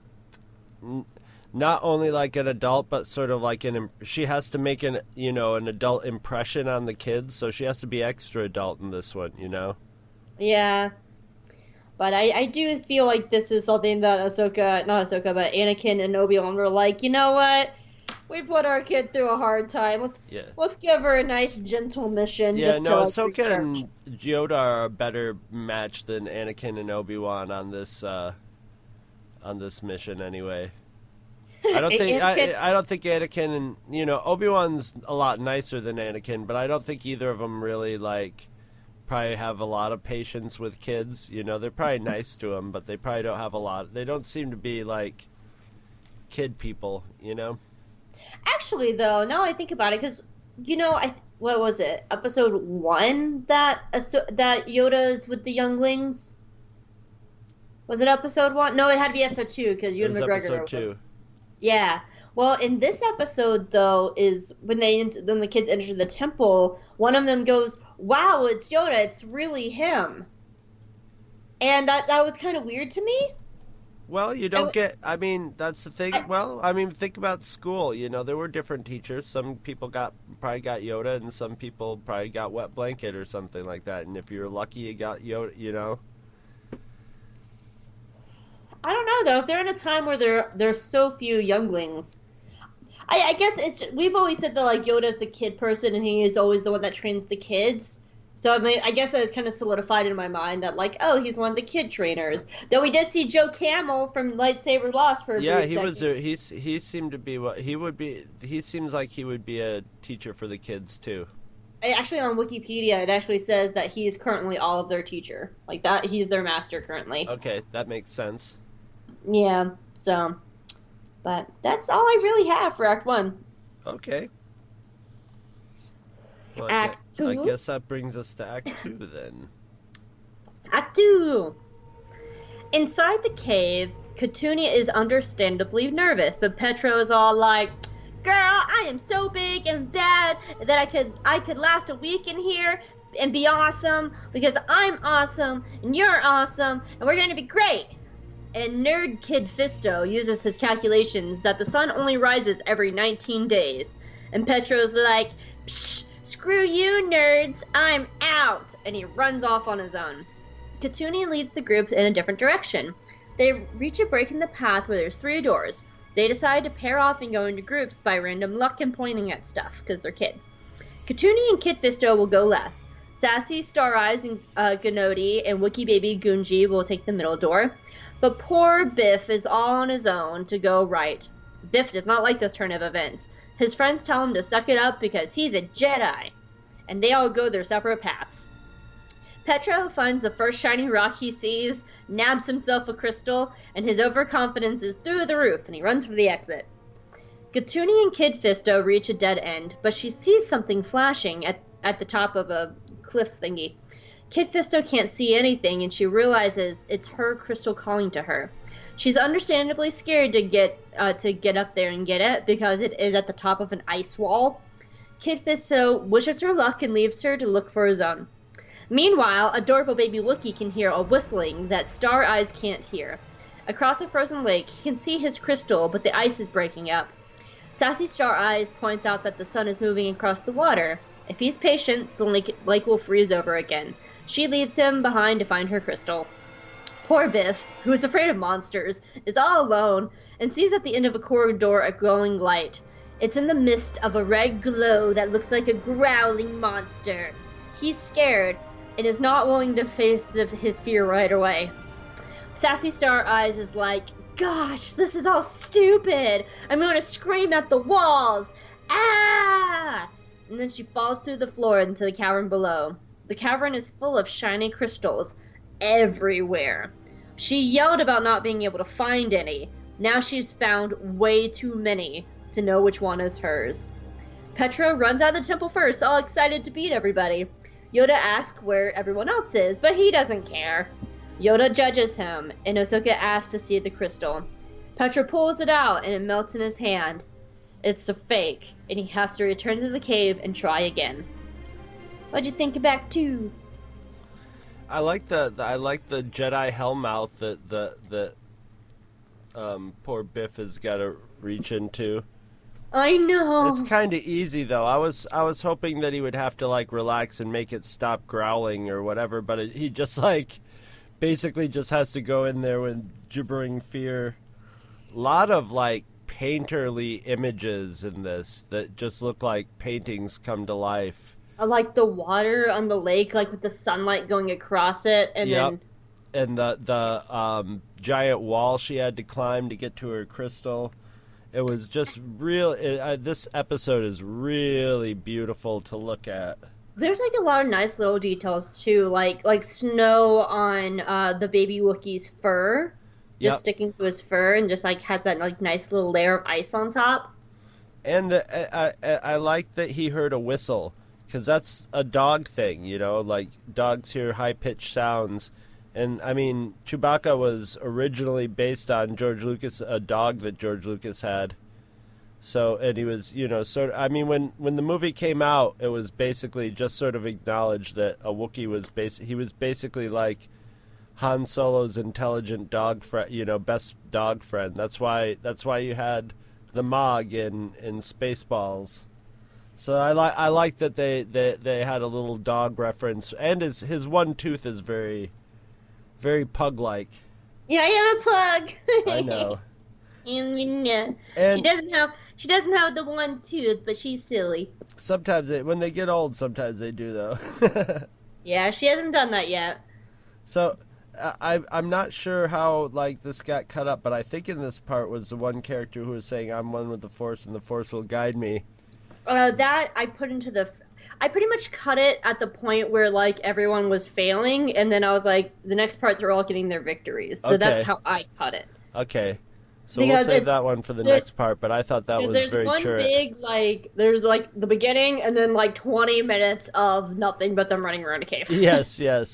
[SPEAKER 4] not only like an adult, but sort of like she has to make an adult impression on the kids, so she has to be extra adult in this one, you know?
[SPEAKER 3] Yeah. But I do feel like this is something that but Anakin and Obi-Wan were like, you know what? We put our kid through a hard time. Let's give her a nice, gentle mission.
[SPEAKER 4] Yeah,
[SPEAKER 3] just
[SPEAKER 4] no,
[SPEAKER 3] to,
[SPEAKER 4] Ahsoka and Yoda are a better match than Anakin and Obi-Wan on this mission anyway. I don't think I don't think Anakin and Obi-Wan's a lot nicer than Anakin, but I don't think either of them really probably have a lot of patience with kids. They're probably nice to them, but they probably don't have a lot. They don't seem to be like kid people,
[SPEAKER 3] Actually, though, now I think about it, because what was it? Episode 1 that Yoda's with the younglings. Was it episode 1? No, it had to be episode 2 because Ewan McGregor
[SPEAKER 4] was. Episode 2.
[SPEAKER 3] Yeah. Well, in this episode, though, is when the kids enter the temple, one of them goes, "Wow, it's Yoda. It's really him." And that was kind of weird to me.
[SPEAKER 4] Well, that's the thing. Think about school. There were different teachers. Some people probably got Yoda, and some people probably got Wet Blanket or something like that. And if you're lucky, you got Yoda,
[SPEAKER 3] I don't know, though. If they're in a time where there's so few younglings, I guess we've always said that Yoda's the kid person, and he is always the one that trains the kids. So I guess that kind of solidified in my mind that he's one of the kid trainers. Though we did see Joe Camel from Lightsaber Lost for a brief second.
[SPEAKER 4] He seemed to be what he would be. He seems like he would be a teacher for the kids too.
[SPEAKER 3] Actually, on Wikipedia, it actually says that he is currently all of their teacher. That he's their master currently.
[SPEAKER 4] Okay, that makes sense.
[SPEAKER 3] Yeah. So, but that's all I really have for Act 1.
[SPEAKER 4] Okay. Well,
[SPEAKER 3] Act 2?
[SPEAKER 4] I guess that brings us to Act 2, then.
[SPEAKER 3] Act 2! Inside the cave, Katunia is understandably nervous, but Petro is all like, "Girl, I am so big and bad that I could last a week in here and be awesome, because I'm awesome, and you're awesome, and we're gonna be great!" And Nerd Kid Fisto uses his calculations that the sun only rises every 19 days. And Petro's like, "Psh! Screw you, nerds! I'm out!" And he runs off on his own. Katunia leads the group in a different direction. They reach a break in the path where there's 3 doors. They decide to pair off and go into groups by random luck and pointing at stuff, because they're kids. Katuni and Kit Fisto will go left. Sassy, Star Eyes, and Gnody and Wookie Baby Gunji will take the middle door. But poor Biff is all on his own to go right. Biff does not like this turn of events. His friends tell him to suck it up because he's a Jedi. And they all go their separate paths. Petro finds the first shiny rock he sees, nabs himself a crystal, and his overconfidence is through the roof, and he runs for the exit. Gatuni and Kid Fisto reach a dead end, but she sees something flashing at the top of a cliff thingy. Kid Fisto can't see anything, and she realizes it's her crystal calling to her. She's understandably scared to get up there and get it, because it is at the top of an ice wall. Kid Fisto wishes her luck and leaves her to look for his own. Meanwhile, adorable baby Wookie can hear a whistling that Star Eyes can't hear. Across a frozen lake, he can see his crystal, but the ice is breaking up. Sassy Star Eyes points out that the sun is moving across the water. If he's patient, the lake will freeze over again. She leaves him behind to find her crystal. Poor Biff, who is afraid of monsters, is all alone and sees at the end of a corridor a glowing light. It's in the midst of a red glow that looks like a growling monster. He's scared and is not willing to face his fear right away. Sassy Star Eyes is like, "Gosh, this is all stupid. I'm going to scream at the walls. Ah!" And then she falls through the floor into the cavern below. The cavern is full of shiny crystals everywhere. She yelled about not being able to find any. Now she's found way too many to know which one is hers. Petro runs out of the temple first, all excited to beat everybody. Yoda asks where everyone else is, but he doesn't care. Yoda judges him, and Ahsoka asks to see the crystal. Petro pulls it out, and it melts in his hand. It's a fake, and he has to return to the cave and try again. What'd you think of Act 2?
[SPEAKER 4] I like the Jedi Hellmouth that poor Biff has got to reach into.
[SPEAKER 3] I know.
[SPEAKER 4] It's kind of easy though. I was hoping that he would have to like relax and make it stop growling or whatever, but he just like basically just has to go in there with gibbering fear. A lot of like painterly images in this that just look like paintings come to life.
[SPEAKER 3] I like the water on the lake, like with the sunlight going across it, and then
[SPEAKER 4] and the giant wall she had to climb to get to her crystal. It was just real. This episode is really beautiful to look at.
[SPEAKER 3] There's like a lot of nice little details too, like snow on the baby Wookiee's fur, just sticking to his fur, and just like has that like nice little layer of ice on top.
[SPEAKER 4] And I like that he heard a whistle, because that's a dog thing, you know, like dogs hear high pitched sounds. And, I mean, Chewbacca was originally based on George Lucas, a dog that George Lucas had. So, and he was, you know, sort of, I mean, when the movie came out, it was basically just sort of acknowledged that a Wookiee was he was basically like Han Solo's intelligent dog friend, you know, best dog friend. That's why you had the Mog in Spaceballs. So I like that they had a little dog reference, and his one tooth is very pug-like.
[SPEAKER 3] Yeah, I am a pug.
[SPEAKER 4] I know.
[SPEAKER 3] And she doesn't have the one tooth, but she's silly.
[SPEAKER 4] Sometimes when they get old, sometimes they do though.
[SPEAKER 3] Yeah, she hasn't done that yet. So
[SPEAKER 4] I'm not sure how like this got cut up, but I think in this part was the one character who was saying, "I'm one with the Force, and the Force will guide me."
[SPEAKER 3] That I put into I pretty much cut it at the point where, like, everyone was failing, and then I was like, the next part, they're all getting their victories. So that's how I cut it.
[SPEAKER 4] Okay. So we'll save that one for the next part, but I thought that was very true.
[SPEAKER 3] There's one big, like, there's, like, the beginning, and then, like, 20 minutes of nothing but them running around a cave.
[SPEAKER 4] Yes.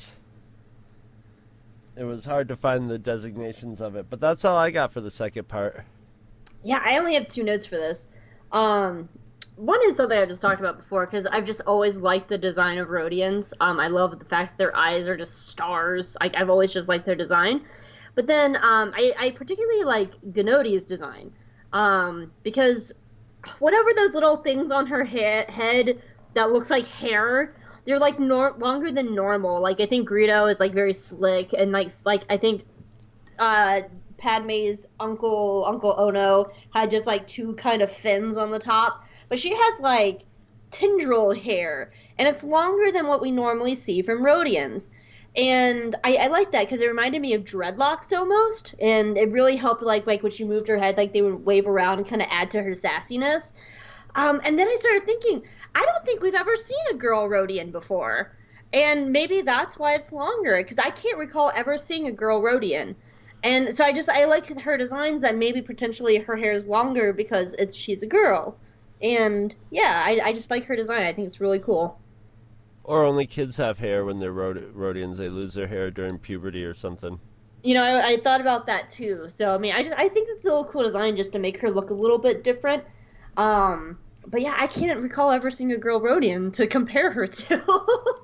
[SPEAKER 4] It was hard to find the designations of it, but that's all I got for the second part.
[SPEAKER 3] Yeah, I only have 2 notes for this. One is something I just talked about before, because I've just always liked the design of Rhodians. I love the fact that their eyes are just stars. I've always just liked their design. But then I particularly like Gnodi's design, because whatever those little things on her head that looks like hair, they're like longer than normal. Like I think Greedo is like very slick, and like I think Padme's Uncle Ono had just like 2 kind of fins on the top. But she has, like, tendril hair, and it's longer than what we normally see from Rhodians. And I like that because it reminded me of dreadlocks almost, and it really helped like when she moved her head, like they would wave around and kind of add to her sassiness. And then I started thinking, I don't think we've ever seen a girl Rhodian before, and maybe that's why it's longer because I can't recall ever seeing a girl Rhodian. And so I like her designs that maybe potentially her hair is longer because she's a girl. And yeah, I just like her design. I think it's really cool.
[SPEAKER 4] Or only kids have hair when they're Rhodians. They lose their hair during puberty or something.
[SPEAKER 3] You know, I thought about that too. So I mean, I think it's a little cool design just to make her look a little bit different. But yeah, I can't recall ever seeing a girl Rhodian to compare her to.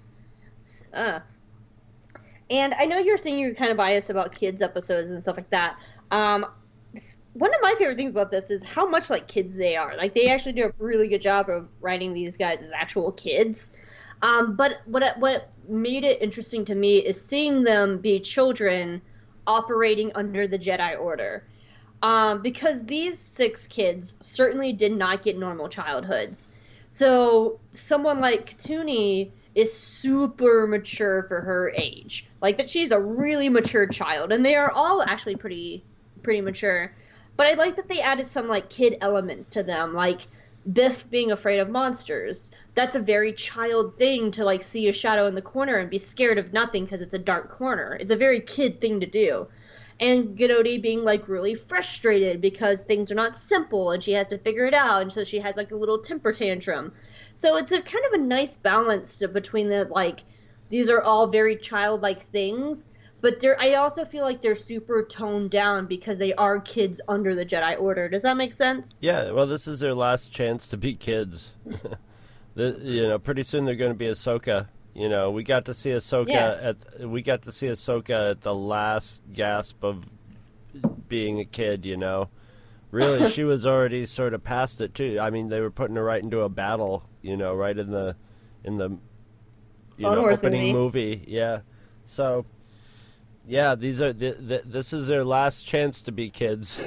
[SPEAKER 3] And I know you're saying you're kind of biased about kids episodes and stuff like that. One of my favorite things about this is how much like kids they are. Like they actually do a really good job of writing these guys as actual kids. But what made it interesting to me is seeing them be children operating under the Jedi Order. Because these 6 kids certainly did not get normal childhoods. So someone like Katooni is super mature for her age. Like that she's a really mature child, and they are all actually pretty mature. But I like that they added some like kid elements to them, like Biff being afraid of monsters. That's a very child thing to like see a shadow in the corner and be scared of nothing because it's a dark corner. It's a very kid thing to do. And Gedoti being like really frustrated because things are not simple and she has to figure it out, and so she has like a little temper tantrum. So it's a kind of a nice balance between the like these are all very childlike things, but I also feel like they're super toned down because they are kids under the Jedi Order. Does that make sense?
[SPEAKER 4] Yeah, well, this is their last chance to be kids. Pretty soon they're going to be Ahsoka. You know, we got to see Ahsoka at the last gasp of being a kid. You know, really, she was already sort of past it too. I mean, they were putting her right into a battle. You know, right in the opening movie. Yeah, so. Yeah, this is their last chance to be kids.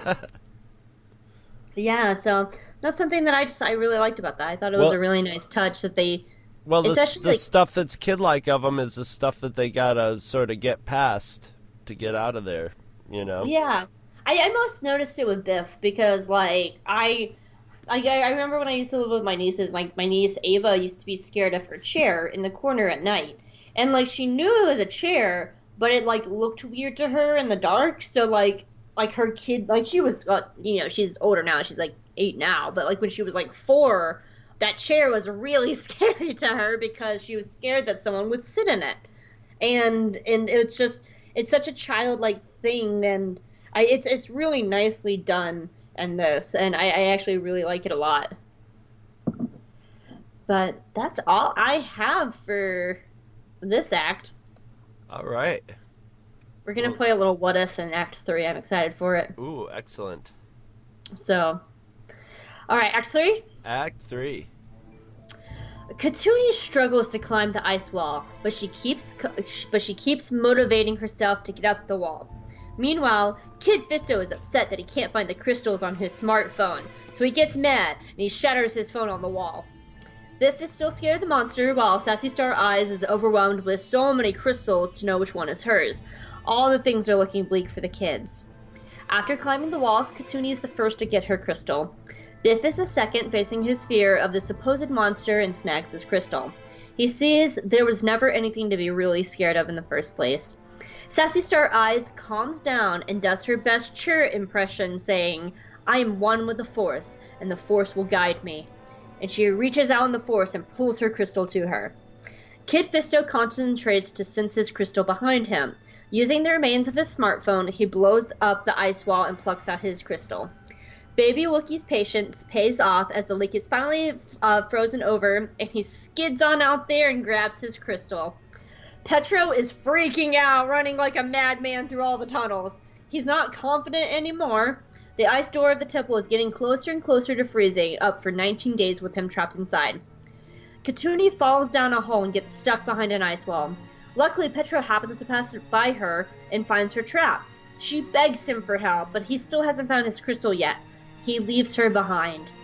[SPEAKER 3] Yeah, so that's something that I really liked about that. I thought it was a really nice touch that they.
[SPEAKER 4] Well, the stuff that's kid-like of them is the stuff that they gotta sort of get past to get out of there. You know.
[SPEAKER 3] Yeah, I most noticed it with Biff because like I remember when I used to live with my nieces. Like my niece Ava used to be scared of her chair in the corner at night, and like she knew it was a chair. But it, like, looked weird to her in the dark, so, like her kid, like, she was, she's older now, she's, like, 8 now, but, like, when she was, like, 4, that chair was really scary to her because she was scared that someone would sit in it. And it's just, it's such a childlike thing, and it's really nicely done in this, and I actually really like it a lot. But that's all I have for this act.
[SPEAKER 4] All right.
[SPEAKER 3] We're going to play a little What If in Act 3. I'm excited for it.
[SPEAKER 4] Ooh, excellent.
[SPEAKER 3] So, all right, Act 3?
[SPEAKER 4] Act 3.
[SPEAKER 3] Katooni struggles to climb the ice wall, but she keeps motivating herself to get up the wall. Meanwhile, Kid Fisto is upset that he can't find the crystals on his smartphone, so he gets mad and he shatters his phone on the wall. Biff is still scared of the monster, while Sassy Star Eyes is overwhelmed with so many crystals to know which one is hers. All the things are looking bleak for the kids. After climbing the wall, Katooni is the first to get her crystal. Biff is the second, facing his fear of the supposed monster, and snags his crystal. He sees there was never anything to be really scared of in the first place. Sassy Star Eyes calms down and does her best cheer impression, saying, "I am one with the Force, and the Force will guide me." And she reaches out in the Force and pulls her crystal to her. Kid Fisto concentrates to sense his crystal behind him. Using the remains of his smartphone, he blows up the ice wall and plucks out his crystal. Baby Wookiee's patience pays off as the leak is finally frozen over, and he skids on out there and grabs his crystal. Petro is freaking out, running like a madman through all the tunnels. He's not confident anymore. The ice door of the temple is getting closer and closer to freezing, up for 19 days with him trapped inside. Katooni falls down a hole and gets stuck behind an ice wall. Luckily, Petro happens to pass by her and finds her trapped. She begs him for help, but he still hasn't found his crystal yet. He leaves her behind.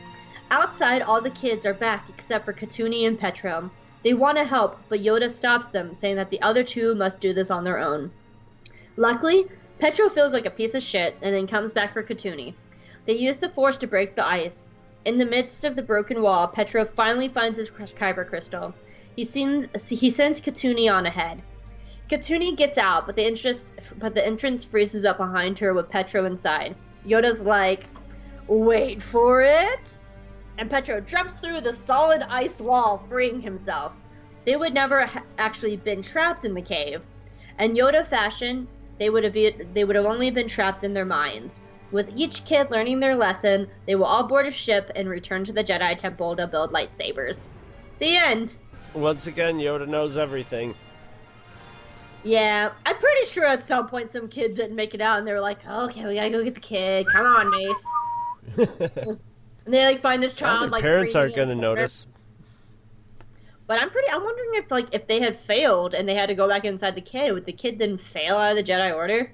[SPEAKER 3] Outside, all the kids are back except for Katuni and Petro. They want to help, but Yoda stops them, saying that the other two must do this on their own. Luckily, Petro feels like a piece of shit and then comes back for Katuni. They use the Force to break the ice. In the midst of the broken wall, Petro finally finds his Kyber crystal. He sends Katuni on ahead. Katuni gets out, but the entrance freezes up behind her with Petro inside. Yoda's like, "Wait for it!" And Petro jumps through the solid ice wall, freeing himself. They would never actually been trapped in the cave. In Yoda fashion, they would have only been trapped in their minds. With each kid learning their lesson, they will all board a ship and return to the Jedi Temple to build lightsabers. The end.
[SPEAKER 4] Once again, Yoda knows everything.
[SPEAKER 3] Yeah, I'm pretty sure at some point some kid didn't make it out and they were like, "Okay, we gotta go get the kid. Come on, Mace." And they like find this child like
[SPEAKER 4] parents aren't
[SPEAKER 3] freezing
[SPEAKER 4] gonna
[SPEAKER 3] in the corner.
[SPEAKER 4] notice.
[SPEAKER 3] But I'm wondering if they had failed and they had to go back inside the kid, would the kid then fail out of the Jedi Order?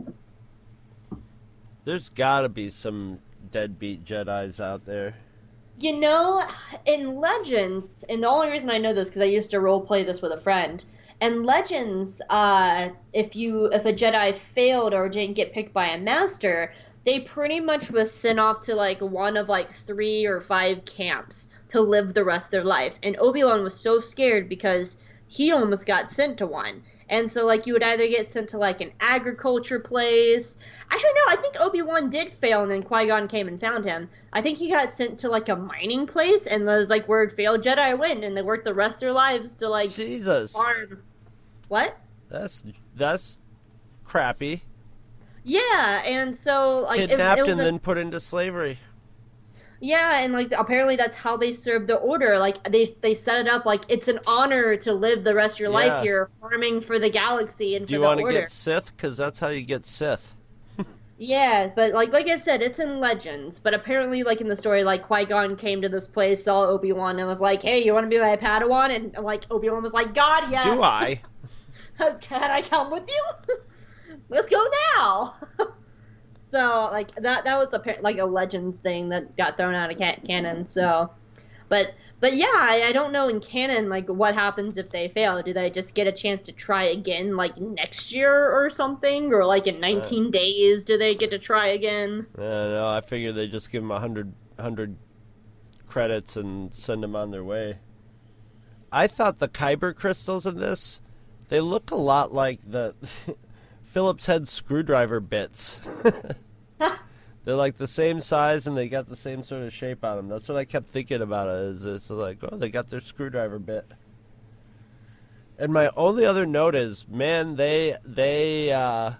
[SPEAKER 4] There's gotta be some deadbeat Jedis out there.
[SPEAKER 3] You know, in Legends, and the only reason I know this because I used to role play this with a friend. In Legends, if a Jedi failed or didn't get picked by a master, they pretty much was sent off to like one of like 3 or 5 camps to live the rest of their life. And Obi-Wan was so scared because he almost got sent to one. And so like you would either get sent to like an agriculture place. Actually, no, I think Obi-Wan did fail, and then Qui-Gon came and found him. I think he got sent to, like, a mining place, and was like, where failed Jedi win, and they worked the rest of their lives to, like,
[SPEAKER 4] Jesus.
[SPEAKER 3] farm. What?
[SPEAKER 4] That's crappy.
[SPEAKER 3] Yeah, and so, like,
[SPEAKER 4] Kidnapped
[SPEAKER 3] it was
[SPEAKER 4] and then put into slavery.
[SPEAKER 3] Yeah, and, like, apparently that's how they served the Order. Like, they set it up, like, it's an honor to live the rest of your life here, farming for the galaxy and
[SPEAKER 4] Do
[SPEAKER 3] for
[SPEAKER 4] you
[SPEAKER 3] the
[SPEAKER 4] want
[SPEAKER 3] Order.
[SPEAKER 4] to get Sith? Because that's how you get Sith.
[SPEAKER 3] Yeah, but like I said, it's in Legends. But apparently, like in the story, like Qui-Gon came to this place, saw Obi-Wan, and was like, "Hey, you want to be my Padawan?" And like Obi-Wan was like, "God, yes."
[SPEAKER 4] Do I?
[SPEAKER 3] Can I come with you? Let's go now. So like that was like a Legends thing that got thrown out of canon. So, but yeah, I don't know in canon like what happens if they fail. Do they just get a chance to try again like next year or something, or like in 19 days do they get to try again?
[SPEAKER 4] No, I figure they just give them 100 credits and send them on their way. I thought the Kyber crystals in this, they look a lot like the Phillips head screwdriver bits. They're like the same size and they got the same sort of shape on them. That's what I kept thinking about it. Is it's like, oh, they got their screwdriver bit. And my only other note is, man, they got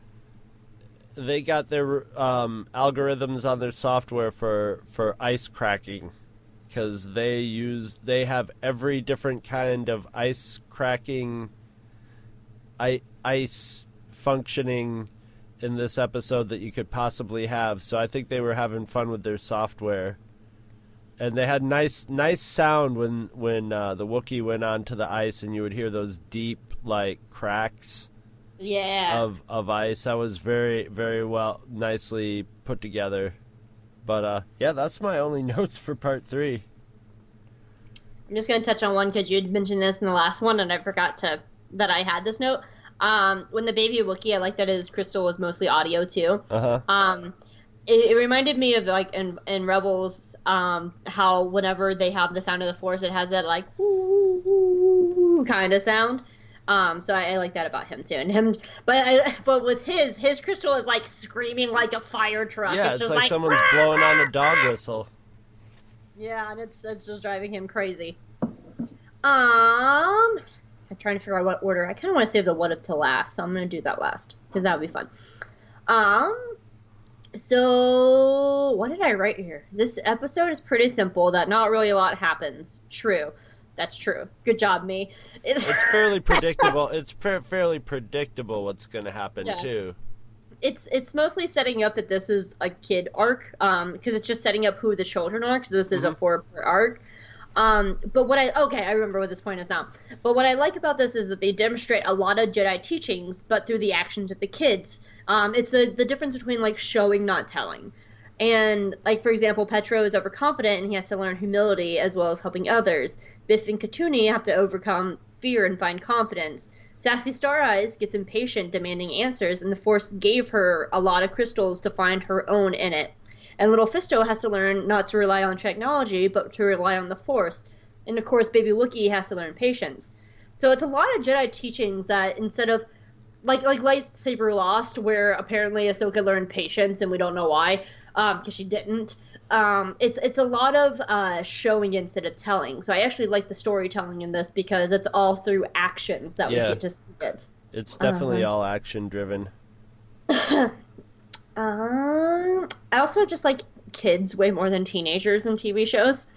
[SPEAKER 4] their algorithms on their software for ice cracking, because they have every different kind of ice cracking, ice functioning in this episode that you could possibly have. So I think they were having fun with their software, and they had nice sound when the Wookiee went onto the ice, and you would hear those deep like cracks.
[SPEAKER 3] Yeah.
[SPEAKER 4] Of ice. That was very, very well, nicely put together. But yeah, that's my only notes for part 3.
[SPEAKER 3] I'm just gonna touch on one because you had mentioned this in the last one, and I forgot that I had this note. When the baby Wookiee, I like that his crystal was mostly audio too. It reminded me of like in Rebels, how whenever they have the sound of the Force, it has that like woo, woo, woo kind of sound. So I like that about him too. And him, but with his crystal is like screaming like a fire truck.
[SPEAKER 4] Yeah,
[SPEAKER 3] it's
[SPEAKER 4] it's
[SPEAKER 3] just
[SPEAKER 4] like someone's blowing on a dog whistle.
[SPEAKER 3] Yeah, and it's just driving him crazy. I'm trying to figure out what order. I kind of want to save the what if till last, so I'm going to do that last, because that would be fun. So, what did I write here? This episode is pretty simple, that not really a lot happens. True. That's true. Good job, me.
[SPEAKER 4] It's fairly predictable. It's fairly predictable what's going to happen, too.
[SPEAKER 3] It's mostly setting up that this is a kid arc, because it's just setting up who the children are, because this is a 4-part arc. But I remember what this point is now. But what I like about this is that they demonstrate a lot of Jedi teachings, but through the actions of the kids. It's the difference between like showing, not telling. And, like, for example, Petro is overconfident and he has to learn humility as well as helping others. Biff and Katuni have to overcome fear and find confidence. Sassy Star Eyes gets impatient, demanding answers, and the Force gave her a lot of crystals to find her own in it. And little Fisto has to learn not to rely on technology, but to rely on the Force. And of course, baby Wookiee has to learn patience. So it's a lot of Jedi teachings that instead of like Lightsaber Lost, where apparently Ahsoka learned patience and we don't know why, because she didn't. It's a lot of showing instead of telling. So I actually like the storytelling in this because it's all through actions that we get to see it.
[SPEAKER 4] It's definitely all action driven.
[SPEAKER 3] I also just like kids way more than teenagers in TV shows.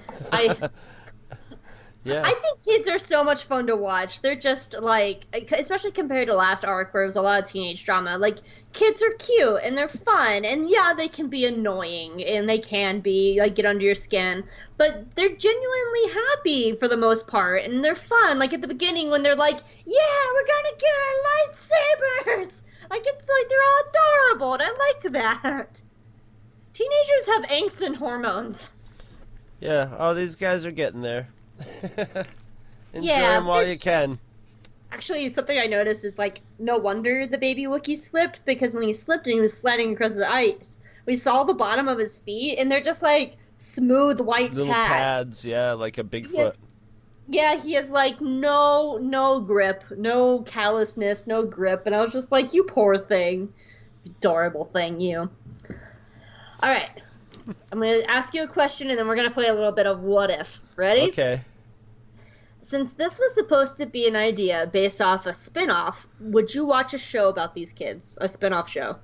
[SPEAKER 4] Yeah.
[SPEAKER 3] I think kids are so much fun to watch. They're just like, especially compared to last arc where it was a lot of teenage drama. Like, kids are cute and they're fun, and yeah, they can be annoying and they can be like get under your skin, but they're genuinely happy for the most part, and they're fun. Like at the beginning when they're like, "Yeah, we're gonna get our lightsabers," like it's like they're all adorable, and I like that. Teenagers have angst and hormones.
[SPEAKER 4] Yeah. Oh, these guys are getting there. Enjoy
[SPEAKER 3] Yeah,
[SPEAKER 4] them while you can.
[SPEAKER 3] Actually, something I noticed is, like, no wonder the baby Wookiee slipped, because when he slipped and he was sliding across the ice, we saw the bottom of his feet, and they're just, like, smooth white
[SPEAKER 4] Little pads, yeah, like a Bigfoot.
[SPEAKER 3] Yeah, he has, like, no grip, no callousness, no grip, and I was just like, you poor thing. Adorable thing, you. Alright. I'm going to ask you a question, and then we're going to play a little bit of What If. Ready?
[SPEAKER 4] Okay.
[SPEAKER 3] Since this was supposed to be an idea based off a spin-off, would you watch a show about these kids? A spin-off show?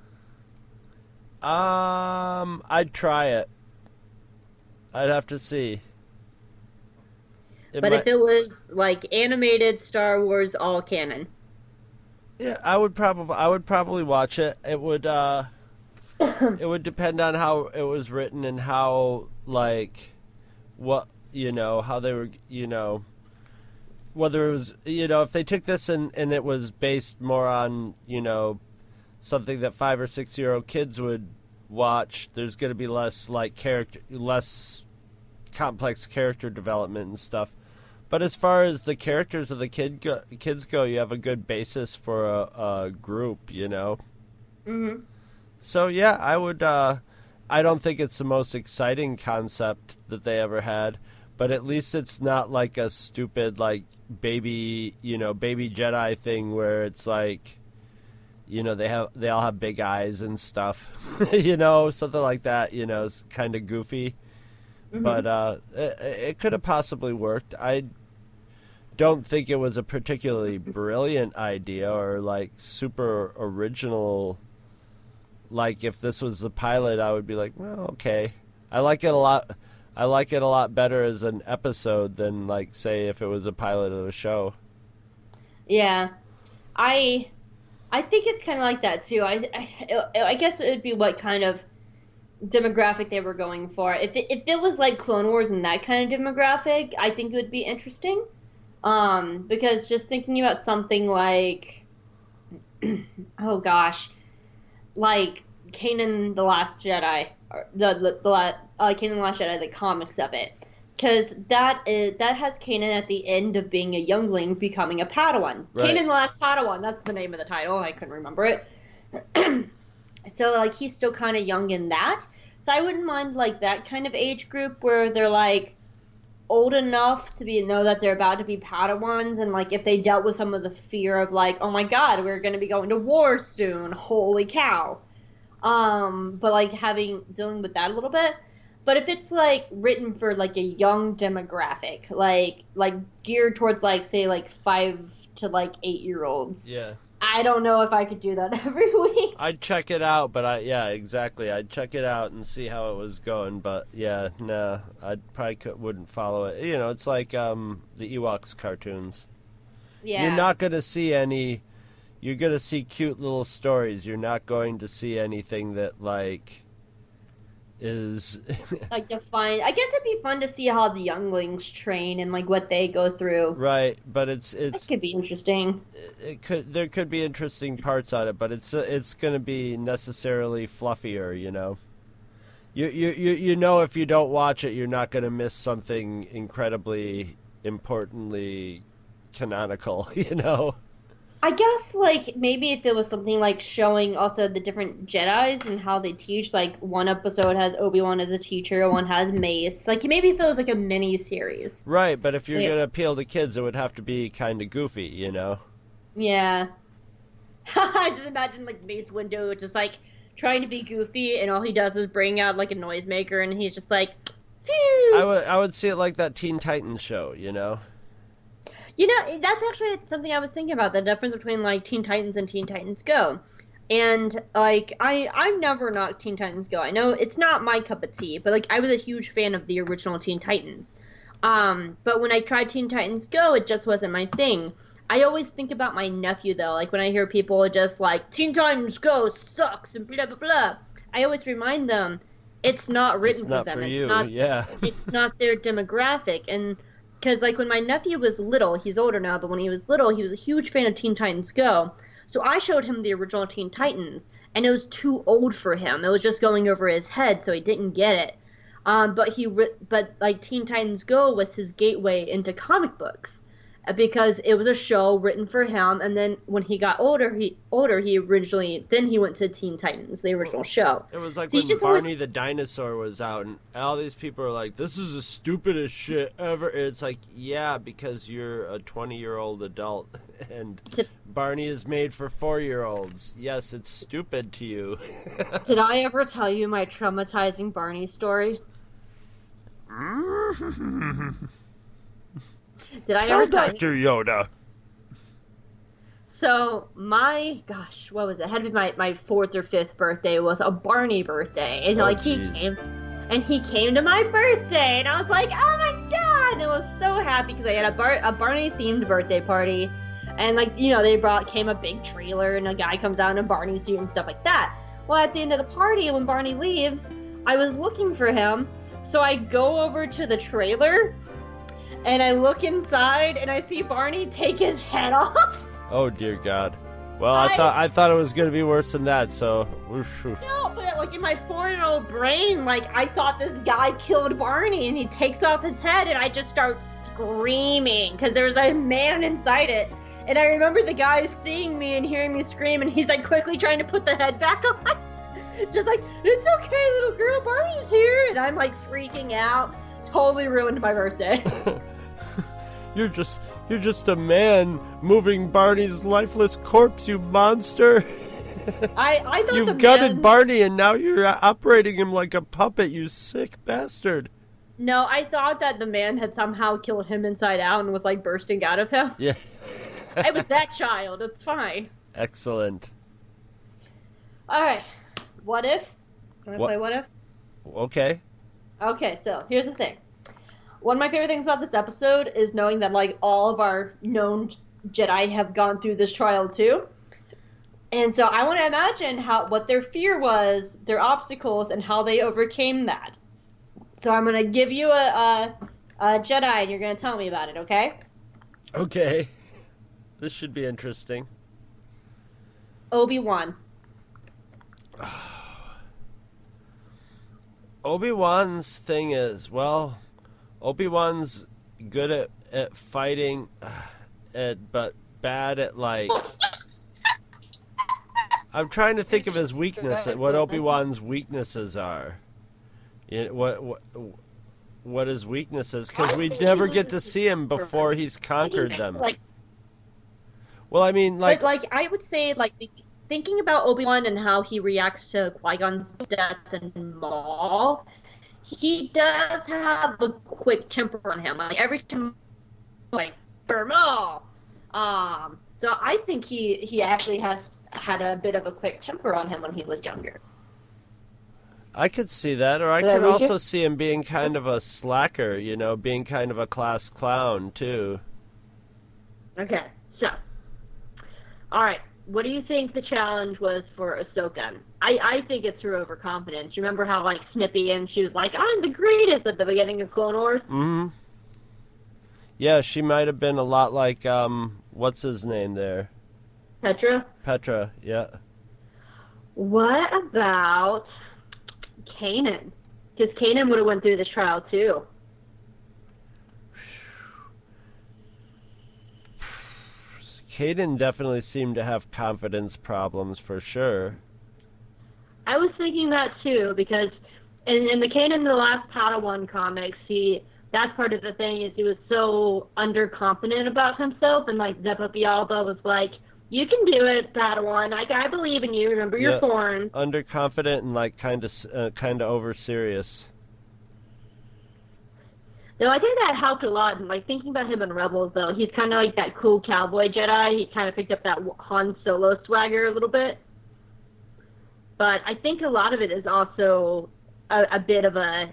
[SPEAKER 4] I'd try it. I'd have to see.
[SPEAKER 3] But if it was, like, animated Star Wars all canon?
[SPEAKER 4] Yeah, I would probably watch it. It would, it would depend on how it was written and how, like, what, how they were, whether it was, if they took this and it was based more on, something that 5 or 6 year old kids would watch, there's going to be less, like, less complex character development and stuff. But as far as the characters of the kids go, you have a good basis for a group,
[SPEAKER 3] Mm-hmm.
[SPEAKER 4] So yeah, I would. I don't think it's the most exciting concept that they ever had, but at least it's not like a stupid like baby Jedi thing where it's like, they all have big eyes and stuff, something like that. It's kind of goofy,
[SPEAKER 3] Mm-hmm.
[SPEAKER 4] but it could have possibly worked. I don't think it was a particularly brilliant idea or like super original. Like, if this was the pilot, I would be like, well, okay. I like it a lot. I like it a lot better as an episode than, like, say, if it was a pilot of a show.
[SPEAKER 3] Yeah, I think it's kind of like that too. I guess it would be what kind of demographic they were going for. If it was like Clone Wars and that kind of demographic, I think it would be interesting. Because just thinking about something like, oh gosh. Like Kanan the Last Jedi, or Kanan the Last Jedi, the comics of it, because that has Kanan at the end of being a youngling becoming a Padawan. Right. Kanan the Last Padawan, that's the name of the title. I couldn't remember it. So like he's still kind of young in that. So I wouldn't mind like that kind of age group where they're like old enough to know that they're about to be Padawans, and like if they dealt with some of the fear of like, oh my god, we're going to be going to war soon, holy cow. But like dealing with that a little bit. But if it's like written for like a young demographic, like geared towards like say like 5 to like 8-year-olds.
[SPEAKER 4] Yeah.
[SPEAKER 3] I don't know if I could do that every week.
[SPEAKER 4] I'd check it out, but yeah, exactly. I'd check it out and see how it was going, but yeah, no, I probably wouldn't follow it. It's like the Ewoks cartoons.
[SPEAKER 3] Yeah.
[SPEAKER 4] You're not going to see any. You're going to see cute little stories. You're not going to see anything that like is
[SPEAKER 3] like defined. I guess it'd be fun to see how the younglings train and like what they go through.
[SPEAKER 4] Right, but it's
[SPEAKER 3] that could be interesting.
[SPEAKER 4] There could be interesting parts on it, but it's going to be necessarily fluffier, You know if you don't watch it, you're not going to miss something incredibly importantly canonical, you know?
[SPEAKER 3] I guess, like, maybe if it was something like showing also the different Jedis and how they teach, like, one episode has Obi-Wan as a teacher, one has Mace. Like, maybe if it was, like, a mini-series.
[SPEAKER 4] Right, but if you're
[SPEAKER 3] Yeah.
[SPEAKER 4] going to appeal to kids, it would have to be kind of goofy, you know?
[SPEAKER 3] Yeah. I just imagine, like, Mace Windu just, like, trying to be goofy, and all he does is bring out, like, a noisemaker, and he's just like, phew!
[SPEAKER 4] I would see it like that Teen Titans show, you know?
[SPEAKER 3] You know, that's actually something I was thinking about, the difference between, like, Teen Titans and Teen Titans Go. And, like, I've never knocked Teen Titans Go. I know it's not my cup of tea, but, like, I was a huge fan of the original Teen Titans. But when I tried Teen Titans Go, it just wasn't my thing. I always think about my nephew, though. Like, when I hear people just, like, Teen Titans Go sucks and blah, blah, blah, I always remind them it's not written
[SPEAKER 4] It's not
[SPEAKER 3] for them.
[SPEAKER 4] for
[SPEAKER 3] It's
[SPEAKER 4] you,
[SPEAKER 3] not,
[SPEAKER 4] yeah.
[SPEAKER 3] it's not their demographic. And because, like, when my nephew was little, he's older now, but when he was little, he was a huge fan of Teen Titans Go. So I showed him the original Teen Titans, and it was too old for him. It was just going over his head, so he didn't get it. But like, Teen Titans Go was his gateway into comic books, because it was a show written for him. And then when he got older, he went to Teen Titans, the original show.
[SPEAKER 4] It was like
[SPEAKER 3] So you
[SPEAKER 4] when
[SPEAKER 3] just
[SPEAKER 4] Barney
[SPEAKER 3] always-
[SPEAKER 4] the dinosaur was out, and all these people are like, "This is the stupidest shit ever." It's like, yeah, because you're a 20-year-old adult, and Barney is made for 4-year-olds. Yes, it's stupid to you.
[SPEAKER 3] Did I ever tell you my traumatizing Barney story? Did I
[SPEAKER 5] Tell
[SPEAKER 3] ever tell you?
[SPEAKER 5] Dr. Yoda.
[SPEAKER 3] So what was it? It had to be my fourth or fifth birthday was a Barney birthday, and
[SPEAKER 4] Oh,
[SPEAKER 3] like
[SPEAKER 4] jeez.
[SPEAKER 3] he came to my birthday, and I was like, oh my god! And I was so happy because I had a Barney themed birthday party, and like, you know, came a big trailer, and a guy comes out in a Barney suit and stuff like that. Well, at the end of the party, when Barney leaves, I was looking for him, so I go over to the trailer, and I look inside, and I see Barney take his head off.
[SPEAKER 4] Oh dear God. Well, I thought it was gonna be worse than that. So, woof, woof.
[SPEAKER 3] No, but like in my 4-year-old brain, like I thought this guy killed Barney, and he takes off his head, and I just start screaming because there's a man inside it. And I remember the guy seeing me and hearing me scream, and he's like quickly trying to put the head back on. Just like, it's okay, little girl, Barney's here. And I'm like freaking out. Totally ruined my birthday.
[SPEAKER 4] You're just a man moving Barney's lifeless corpse, you monster.
[SPEAKER 3] I thought
[SPEAKER 4] You've gutted Barney, and now you're operating him like a puppet, you sick bastard.
[SPEAKER 3] No, I thought that the man had somehow killed him inside out and was like bursting out of him.
[SPEAKER 4] Yeah.
[SPEAKER 3] I was that child. It's fine.
[SPEAKER 4] Excellent.
[SPEAKER 3] All right. What if? Can I
[SPEAKER 4] What-
[SPEAKER 3] play What If?
[SPEAKER 4] Okay.
[SPEAKER 3] Okay, so here's the thing. One of my favorite things about this episode is knowing that like all of our known Jedi have gone through this trial too. And so I want to imagine what their fear was, their obstacles, and how they overcame that. So I'm going to give you a Jedi, and you're going to tell me about it, okay?
[SPEAKER 4] Okay. This should be interesting.
[SPEAKER 3] Obi-Wan.
[SPEAKER 4] Obi-Wan's thing is, well, Obi-Wan's good at fighting, but bad at, like... I'm trying to think of his weakness, what Obi-Wan's weaknesses are. You know, what his weaknesses, because
[SPEAKER 3] I
[SPEAKER 4] we
[SPEAKER 3] think
[SPEAKER 4] never
[SPEAKER 3] he
[SPEAKER 4] get to
[SPEAKER 3] loses
[SPEAKER 4] see him
[SPEAKER 3] his
[SPEAKER 4] before he's conquered them.
[SPEAKER 3] Like,
[SPEAKER 4] Well, I mean,
[SPEAKER 3] but like I would say, like thinking about Obi-Wan and how he reacts to Qui-Gon's death and Maul, he does have a quick temper on him. Like every time, like for Maul. So I think he actually has had a bit of a quick temper on him when he was younger.
[SPEAKER 4] I could see that, or I
[SPEAKER 3] Did I
[SPEAKER 4] could
[SPEAKER 3] lose you?
[SPEAKER 4] also see him being kind of a slacker, you know, being kind of a class clown, too.
[SPEAKER 3] Okay, so, all right. What do you think the challenge was for Ahsoka? I think it's her overconfidence. Remember how like snippy and she was like, "I'm the greatest" at the beginning of Clone Wars?
[SPEAKER 4] Mm-hmm. Yeah, she might have been a lot like, what's his name there?
[SPEAKER 3] Petra.
[SPEAKER 4] Petra, yeah.
[SPEAKER 3] What about Kanan?
[SPEAKER 6] Because Kanan would have went through this trial too.
[SPEAKER 4] Kanan definitely seemed to have confidence problems for sure.
[SPEAKER 6] I was thinking that too, because in the Kanan the Last Padawan comics, that's part of the thing is he was so underconfident about himself, and like Zeppo Bialba was like, "You can do it, Padawan. Like I believe in you. Remember your thorns."
[SPEAKER 4] Underconfident and like kind of over serious.
[SPEAKER 6] No, I think that helped a lot. And like thinking about him in Rebels, though, he's kind of like that cool cowboy Jedi. He kind of picked up that Han Solo swagger a little bit. But I think a lot of it is also a bit of a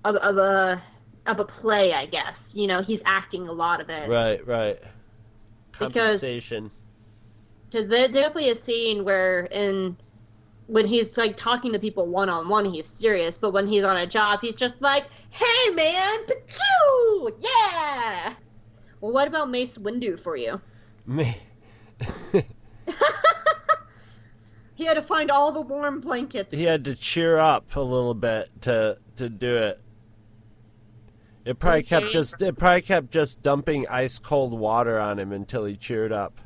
[SPEAKER 6] play, I guess. You know, he's acting a lot of it.
[SPEAKER 4] Right. Compensation.
[SPEAKER 3] Because there's definitely a scene where when he's like talking to people one-on-one, he's serious, but when he's on a job, he's just like, "Hey man, pachoo! Yeah!" Well, what about Mace Windu for you?
[SPEAKER 4] Me.
[SPEAKER 3] He had to find all the warm blankets.
[SPEAKER 4] He had to cheer up a little bit to do it. It probably kept just dumping ice cold water on him until he cheered up.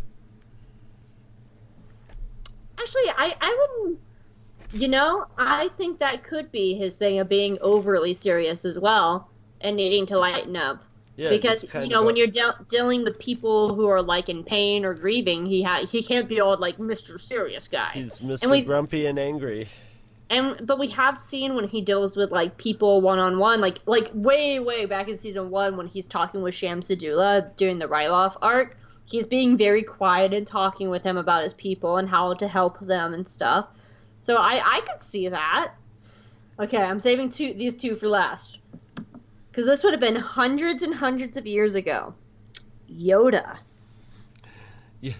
[SPEAKER 3] Actually, I wouldn't. You know, I think that could be his thing of being overly serious as well and needing to lighten up.
[SPEAKER 4] Yeah,
[SPEAKER 3] because you know when you're dealing with people who are like in pain or grieving, he can't be all like Mr. Serious guy.
[SPEAKER 4] He's Mr. Grumpy and angry.
[SPEAKER 3] But we have seen when he deals with like people one-on-one, like way back in season 1 when he's talking with Sham Syndulla during the Ryloth arc, he's being very quiet and talking with him about his people and how to help them and stuff. So I could see that. Okay, I'm saving these two for last. Because this would have been hundreds and hundreds of years ago. Yoda.
[SPEAKER 4] Yeah.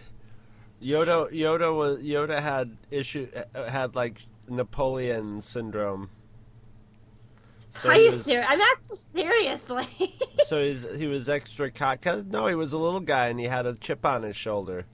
[SPEAKER 4] Yoda had like Napoleon syndrome. So
[SPEAKER 3] Are you serious? I'm asking seriously.
[SPEAKER 4] So he was extra cocky. No, he was a little guy and he had a chip on his shoulder.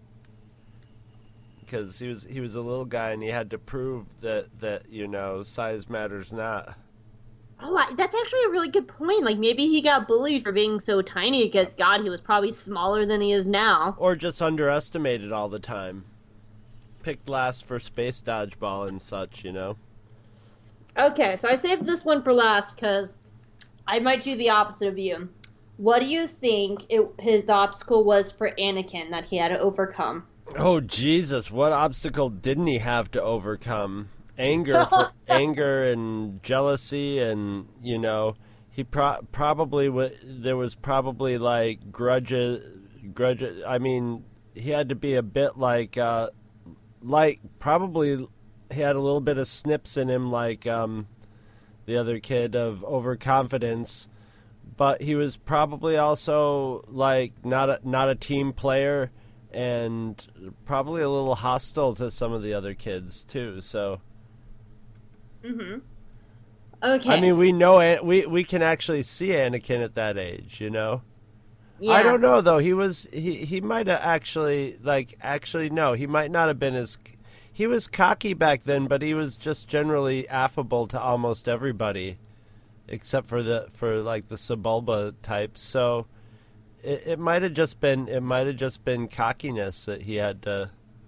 [SPEAKER 4] Because he was a little guy and he had to prove that you know, size matters not.
[SPEAKER 3] Oh, that's actually a really good point. Like, maybe he got bullied for being so tiny because, God, he was probably smaller than he is now.
[SPEAKER 4] Or just underestimated all the time. Picked last for space dodgeball and such, you know?
[SPEAKER 3] Okay, so I saved this one for last because I might do the opposite of you. What do you think the obstacle was for Anakin that he had to overcome?
[SPEAKER 4] Oh, Jesus, what obstacle didn't he have to overcome? Anger and jealousy, and you know, he probably there was probably like grudges. I mean, he had to be a bit like probably he had a little bit of snips in him, like the other kid, of overconfidence, but he was probably also like not a team player, and probably a little hostile to some of the other kids too. So.
[SPEAKER 3] Mm-hmm. Okay.
[SPEAKER 4] I mean, we know we can actually see Anakin at that age, you know. Yeah. I don't know though. He might have actually no. He might not have been as. He was cocky back then, but he was just generally affable to almost everybody, except for the Sebulba types. So it might have just been cockiness that he had to.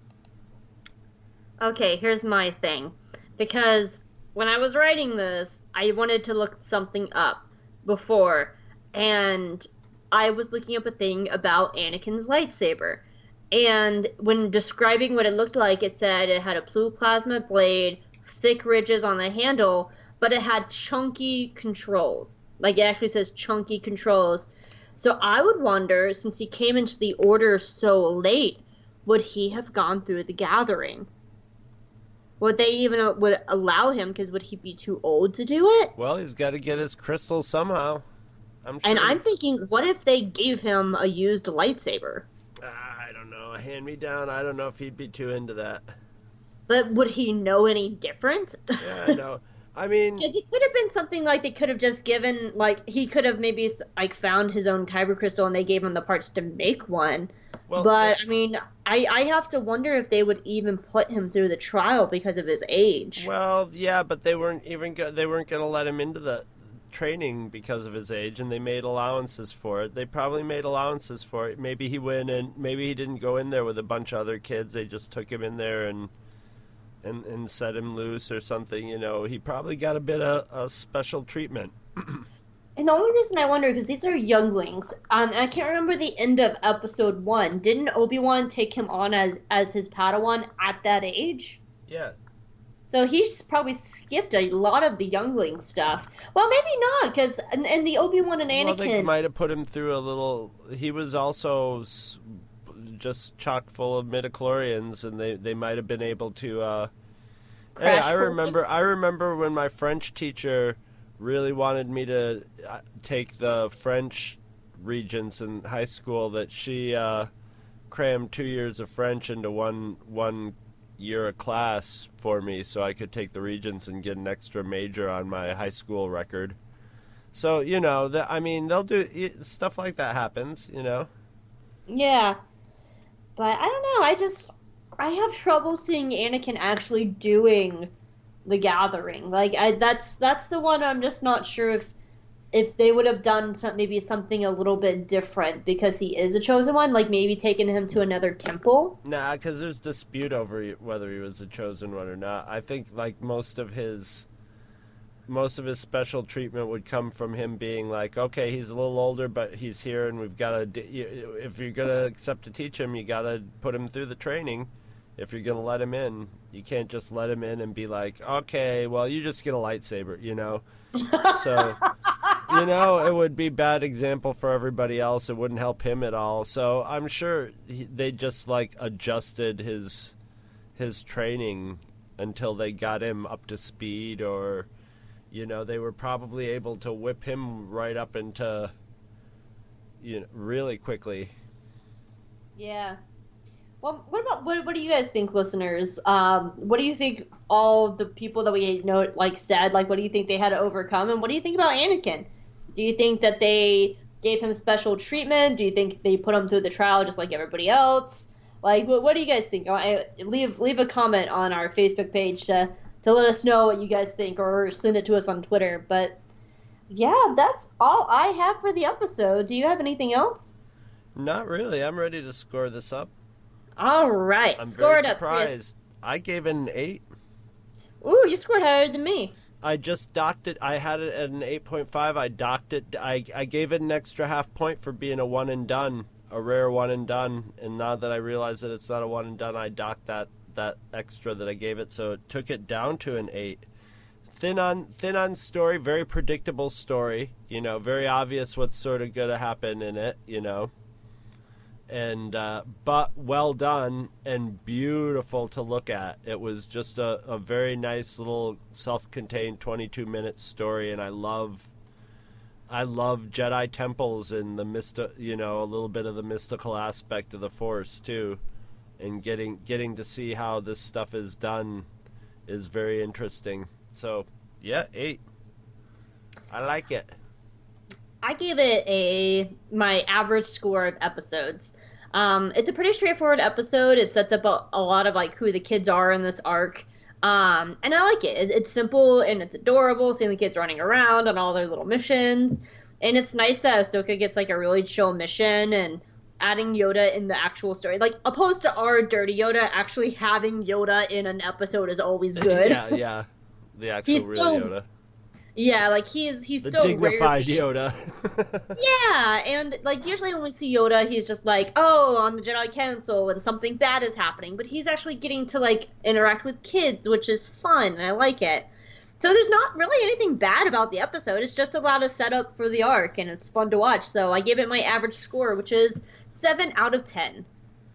[SPEAKER 3] Okay, here's my thing, because when I was writing this, I wanted to look something up before, and I was looking up a thing about Anakin's lightsaber. And when describing what it looked like, it said it had a blue plasma blade, thick ridges on the handle, but it had chunky controls. Like, it actually says chunky controls. So I would wonder, since he came into the Order so late, would he have gone through the Gathering? Would they even would allow him? Because would he be too old to do it?
[SPEAKER 4] Well, he's got to get his crystal somehow. I'm sure.
[SPEAKER 3] And I'm thinking, what if they gave him a used lightsaber?
[SPEAKER 4] I don't know. A hand-me-down, I don't know if he'd be too into that.
[SPEAKER 3] But would he know any different?
[SPEAKER 4] Yeah, I know. I mean...
[SPEAKER 3] It could have been something like they could have just given, like, he could have maybe, like, found his own kyber crystal and they gave him the parts to make one.
[SPEAKER 4] Well,
[SPEAKER 3] but I mean, I have to wonder if they would even put him through the trial because of his age.
[SPEAKER 4] well, yeah, but they weren't they weren't going to let him into the training because of his age, and they made allowances for it. They probably made allowances for it. Maybe he went and maybe he didn't go in there with a bunch of other kids. They just took him in there and set him loose or something. You know, he probably got a bit of a special treatment.
[SPEAKER 3] And the only reason I wonder, because these are younglings, I can't remember the end of episode 1. Didn't Obi-Wan take him on as his Padawan at that age?
[SPEAKER 4] Yeah.
[SPEAKER 3] So he's probably skipped a lot of the youngling stuff. Well, maybe not, because in the Obi-Wan and Anakin...
[SPEAKER 4] Well, they might have put him through a little... He was also just chock full of midichlorians, and they might have been able to... Hey, I remember when my French teacher really wanted me to take the French regents in high school, that she crammed 2 years of French into one year of class for me so I could take the regents and get an extra major on my high school record. So, you know, they'll do stuff like that happens, you know.
[SPEAKER 3] Yeah. But I don't know, I have trouble seeing Anakin actually doing the Gathering. Like, that's the one I'm just not sure if they would have done maybe something a little bit different, because he is a chosen one, like maybe taking him to another temple.
[SPEAKER 4] Nah, because there's dispute over whether he was a chosen one or not. I think like most of his special treatment would come from him being like, okay, he's a little older, but he's here, and we've got to. If you're gonna accept to teach him, you got to put him through the training. If you're going to let him in, you can't just let him in and be like, okay, well, you just get a lightsaber, you know? So, you know, it would be bad example for everybody else. It wouldn't help him at all. So I'm sure they just, like, adjusted his training until they got him up to speed, or, you know, they were probably able to whip him right up into, you know, really quickly.
[SPEAKER 3] Yeah. Well, what do you guys think, listeners? What do you think all the people that we know said? Like, what do you think they had to overcome, and what do you think about Anakin? Do you think that they gave him special treatment? Do you think they put him through the trial just like everybody else? Like, what do you guys think? Leave a comment on our Facebook page to let us know what you guys think, or send it to us on Twitter. But yeah, that's all I have for the episode. Do you have anything else?
[SPEAKER 4] Not really. I'm ready to score this up.
[SPEAKER 3] All right,
[SPEAKER 4] I'm
[SPEAKER 3] score
[SPEAKER 4] very
[SPEAKER 3] it up,
[SPEAKER 4] surprised.
[SPEAKER 3] Chris.
[SPEAKER 4] I gave it an 8.
[SPEAKER 3] Ooh, you scored higher than me.
[SPEAKER 4] I just docked it. I had it at an 8.5. I docked it. I gave it an extra half point for being a one and done, a rare one and done. And now that I realize that it's not a one and done, I docked that extra that I gave it, so it took it down to an 8. Thin on story, very predictable story. You know, very obvious what's sort of going to happen in it. You know. And but well done and beautiful to look at. It was just a very nice little self-contained 22-minute story, and I love Jedi temples and the a little bit of the mystical aspect of the Force too, and getting to see how this stuff is done is very interesting. So yeah, 8. I like it.
[SPEAKER 3] I gave it my average score of episodes. It's a pretty straightforward episode. It sets up a lot of like who the kids are in this arc. And I like it. It's simple and it's adorable, seeing the kids running around on all their little missions. And it's nice that Ahsoka gets like a really chill mission, and adding Yoda in the actual story. Like, opposed to our dirty Yoda, actually having Yoda in an episode is always good.
[SPEAKER 4] yeah. The actual real Yoda.
[SPEAKER 3] Yeah, like he's
[SPEAKER 4] the
[SPEAKER 3] so
[SPEAKER 4] dignified
[SPEAKER 3] rarely...
[SPEAKER 4] Yoda.
[SPEAKER 3] Yeah, and like usually when we see Yoda, he's just like, oh, on the Jedi Council and something bad is happening, but he's actually getting to like interact with kids, which is fun, and I like it. So there's not really anything bad about the episode. It's just a lot of setup for the arc, and it's fun to watch. So I gave it my average score, which is 7 out of 10.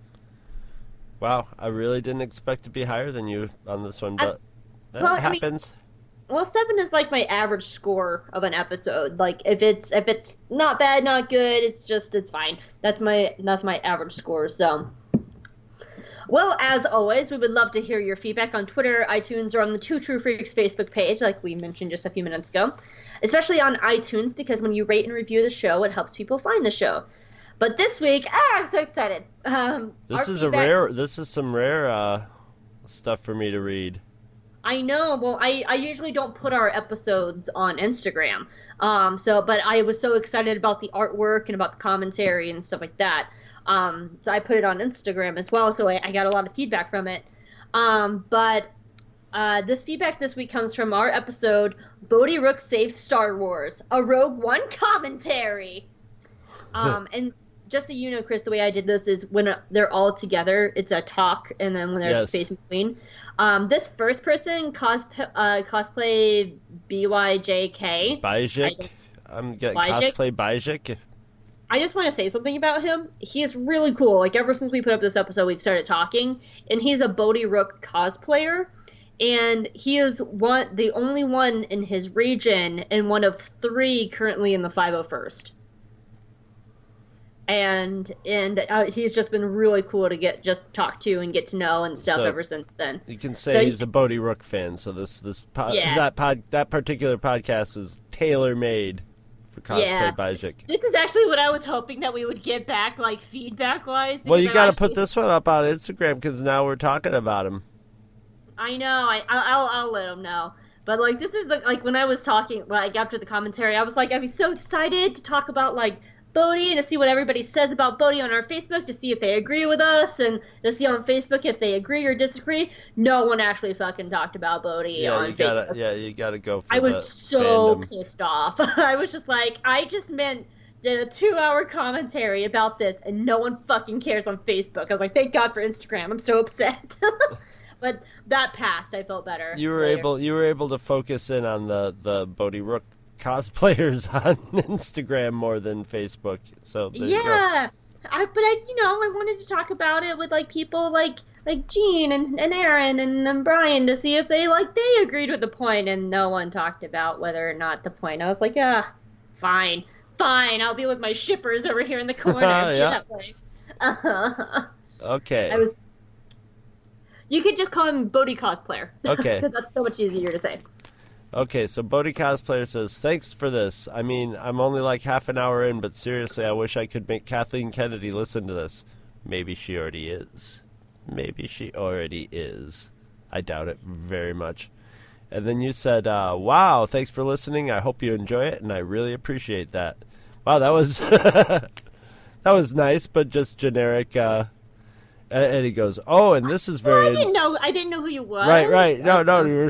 [SPEAKER 4] Wow, I really didn't expect to be higher than you on this one, but that happens.
[SPEAKER 3] Well, 7 is like my average score of an episode. Like if it's not bad, not good, it's fine. That's my average score. So, well, as always, we would love to hear your feedback on Twitter, iTunes, or on the Two True Freaks Facebook page, like we mentioned just a few minutes ago. Especially on iTunes, because when you rate and review the show, it helps people find the show. But this week, I'm so excited.
[SPEAKER 4] This is some rare stuff for me to read.
[SPEAKER 3] I know. Well, I usually don't put our episodes on Instagram. But I was so excited about the artwork and about the commentary and stuff like that. So I put it on Instagram as well. So I got a lot of feedback from it. But this feedback this week comes from our episode, Bodhi Rook Saves Star Wars, a Rogue One commentary. And just so you know, Chris, the way I did this is when they're all together, it's a talk, and then when there's space between. This first person cosplay BYJK.
[SPEAKER 4] Bijik. I'm getting cosplay Bijik.
[SPEAKER 3] I just want to say something about him. He is really cool. Like, ever since we put up this episode, we've started talking, and he's a Bodhi Rook cosplayer, and he is the only one in his region and one of 3 currently in the 501st. And he's just been really cool to talk to and get to know and stuff ever since then.
[SPEAKER 4] You can say he's a Bodhi Rook fan. So that particular podcast was tailor made for cosplay Bijik.
[SPEAKER 3] This is actually what I was hoping that we would get back, like feedback wise.
[SPEAKER 4] Well, you got to put this one up on Instagram because now we're talking about him.
[SPEAKER 3] I know. I'll let him know. But like this is like when I was talking, like after the commentary, I was so excited to talk about like Bodhi and to see what everybody says about Bodhi on our Facebook, to see if they agree with us, and to see on Facebook if they agree or disagree. No one actually fucking talked about Bodhi on Facebook.
[SPEAKER 4] You gotta go for
[SPEAKER 3] I was so
[SPEAKER 4] fandom.
[SPEAKER 3] pissed off. I was just like, I just did a 2-hour commentary about this, and no one fucking cares on Facebook. I was like, thank God for Instagram. I'm so upset. But that passed. I felt better.
[SPEAKER 4] You were able to focus in on the Bodhi Rook cosplayers on Instagram more than Facebook. So
[SPEAKER 3] I wanted to talk about it with like people like Gene and Aaron and Brian to see if they agreed with the point, and no one talked about whether or not the point. I was like, fine, I'll be with my shippers over here in the corner.
[SPEAKER 4] Yeah.
[SPEAKER 3] That way.
[SPEAKER 4] Okay.
[SPEAKER 3] You could just call him Bodhi cosplayer.
[SPEAKER 4] Okay.
[SPEAKER 3] That's so much easier to say.
[SPEAKER 4] Okay, so Bodhi Cosplayer says, thanks for this. I mean, I'm only like half an hour in, but seriously, I wish I could make Kathleen Kennedy listen to this. Maybe she already is. I doubt it very much. And then you said, wow, thanks for listening. I hope you enjoy it, and I really appreciate that. Wow, that was that was nice, but just generic. And he goes, "Oh, and this is very."
[SPEAKER 3] Well, I didn't know who you was.
[SPEAKER 4] Right. No.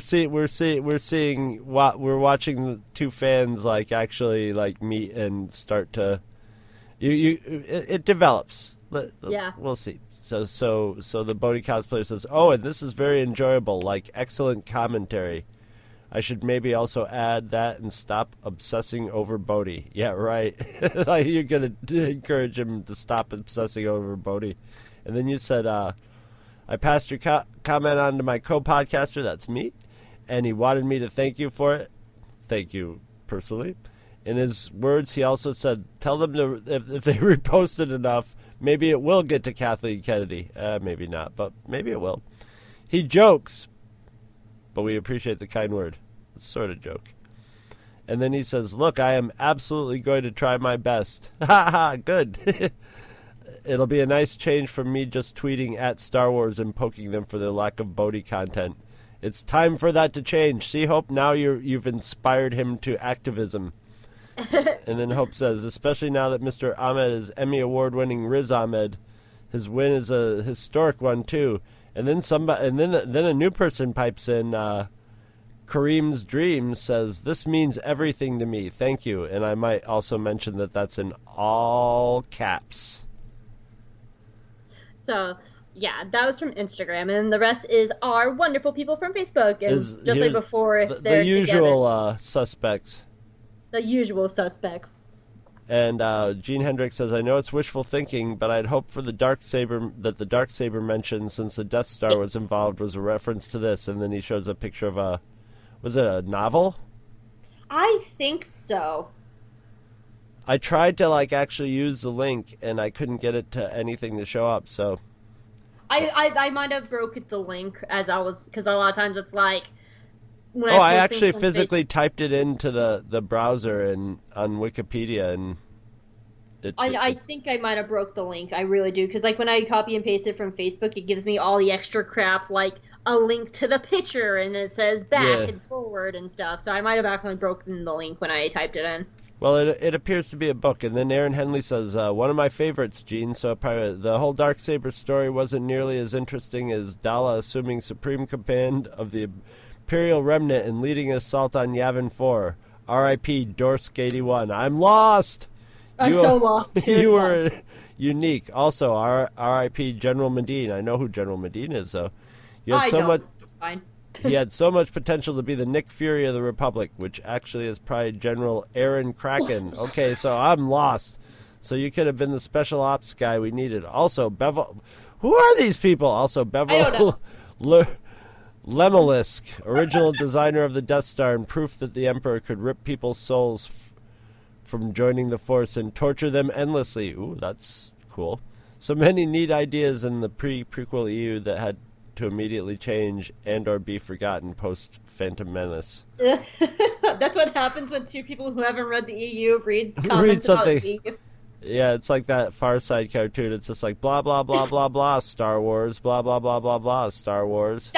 [SPEAKER 4] We're watching the 2 fans like actually like meet and start to. It develops.
[SPEAKER 3] Yeah.
[SPEAKER 4] We'll see. So the Bodhi cosplayer says, "Oh, and this is very enjoyable. Like excellent commentary. I should maybe also add that and stop obsessing over Bodhi." Yeah, right. Like you're gonna encourage him to stop obsessing over Bodhi. And then you said, I passed your comment on to my co-podcaster, that's me, and he wanted me to thank you for it. Thank you, personally. In his words, he also said, tell them to, if they reposted enough, maybe it will get to Kathleen Kennedy. Maybe not, but maybe it will. He jokes, but we appreciate the kind word. It's sort of joke. And then he says, look, I am absolutely going to try my best. Ha ha, good. It'll be a nice change from me just tweeting at Star Wars and poking them for their lack of Bodhi content. It's time for that to change. See, Hope, now you've inspired him to activism. And then Hope says, especially now that Mr. Ahmed is Emmy Award-winning Riz Ahmed, his win is a historic one too. And then then a new person pipes in. Kareem's Dream says, this means everything to me. Thank you. And I might also mention that that's in all caps.
[SPEAKER 3] So, yeah, that was from Instagram, and the rest is our wonderful people from Facebook. And just like before, if they're
[SPEAKER 4] the usual
[SPEAKER 3] together,
[SPEAKER 4] suspects.
[SPEAKER 3] The usual suspects.
[SPEAKER 4] And Gene Hendricks says, I know it's wishful thinking, but I'd hope for the Darksaber mention, since the Death Star was involved, was a reference to this. And then he shows a picture of was it a novel?
[SPEAKER 3] I think so.
[SPEAKER 4] I tried to actually use the link, and I couldn't get it to anything to show up. So,
[SPEAKER 3] I might have broken the link because a lot of times it's like. When
[SPEAKER 4] I actually physically typed it into the browser and on Wikipedia, and
[SPEAKER 3] I think I might have broke the link. I really do, because like when I copy and paste it from Facebook, it gives me all the extra crap, like a link to the picture, and it says back and forward and stuff. So I might have accidentally broken the link when I typed it in.
[SPEAKER 4] Well, it appears to be a book, and then Aaron Henley says, one of my favorites, Gene, so probably the whole Darksaber story wasn't nearly as interesting as Dala assuming supreme command of the Imperial Remnant and leading an assault on Yavin 4. R.I.P. Dorsk 81. I'm lost!
[SPEAKER 3] I'm so lost.
[SPEAKER 4] You were unique. Also, R.I.P. General Medine. I know who General Medine is, though. You had so much.
[SPEAKER 3] It's fine.
[SPEAKER 4] He had so much potential to be the Nick Fury of the Republic, which actually is probably General Aaron Kraken. Okay, so I'm lost. So you could have been the special ops guy we needed. Also, Bevel. Who are these people? Also, Bevel Lemelisk, original designer of the Death Star, and proof that the Emperor could rip people's souls from joining the Force and torture them endlessly. Ooh, that's cool. So many neat ideas in the prequel EU that had to immediately change and or be forgotten post Phantom Menace.
[SPEAKER 3] That's what happens when two people who haven't read the EU read comments
[SPEAKER 4] something.
[SPEAKER 3] about the EU.
[SPEAKER 4] Yeah, it's like that Far Side cartoon. It's just like blah blah blah blah blah Star Wars, blah blah blah blah blah Star Wars.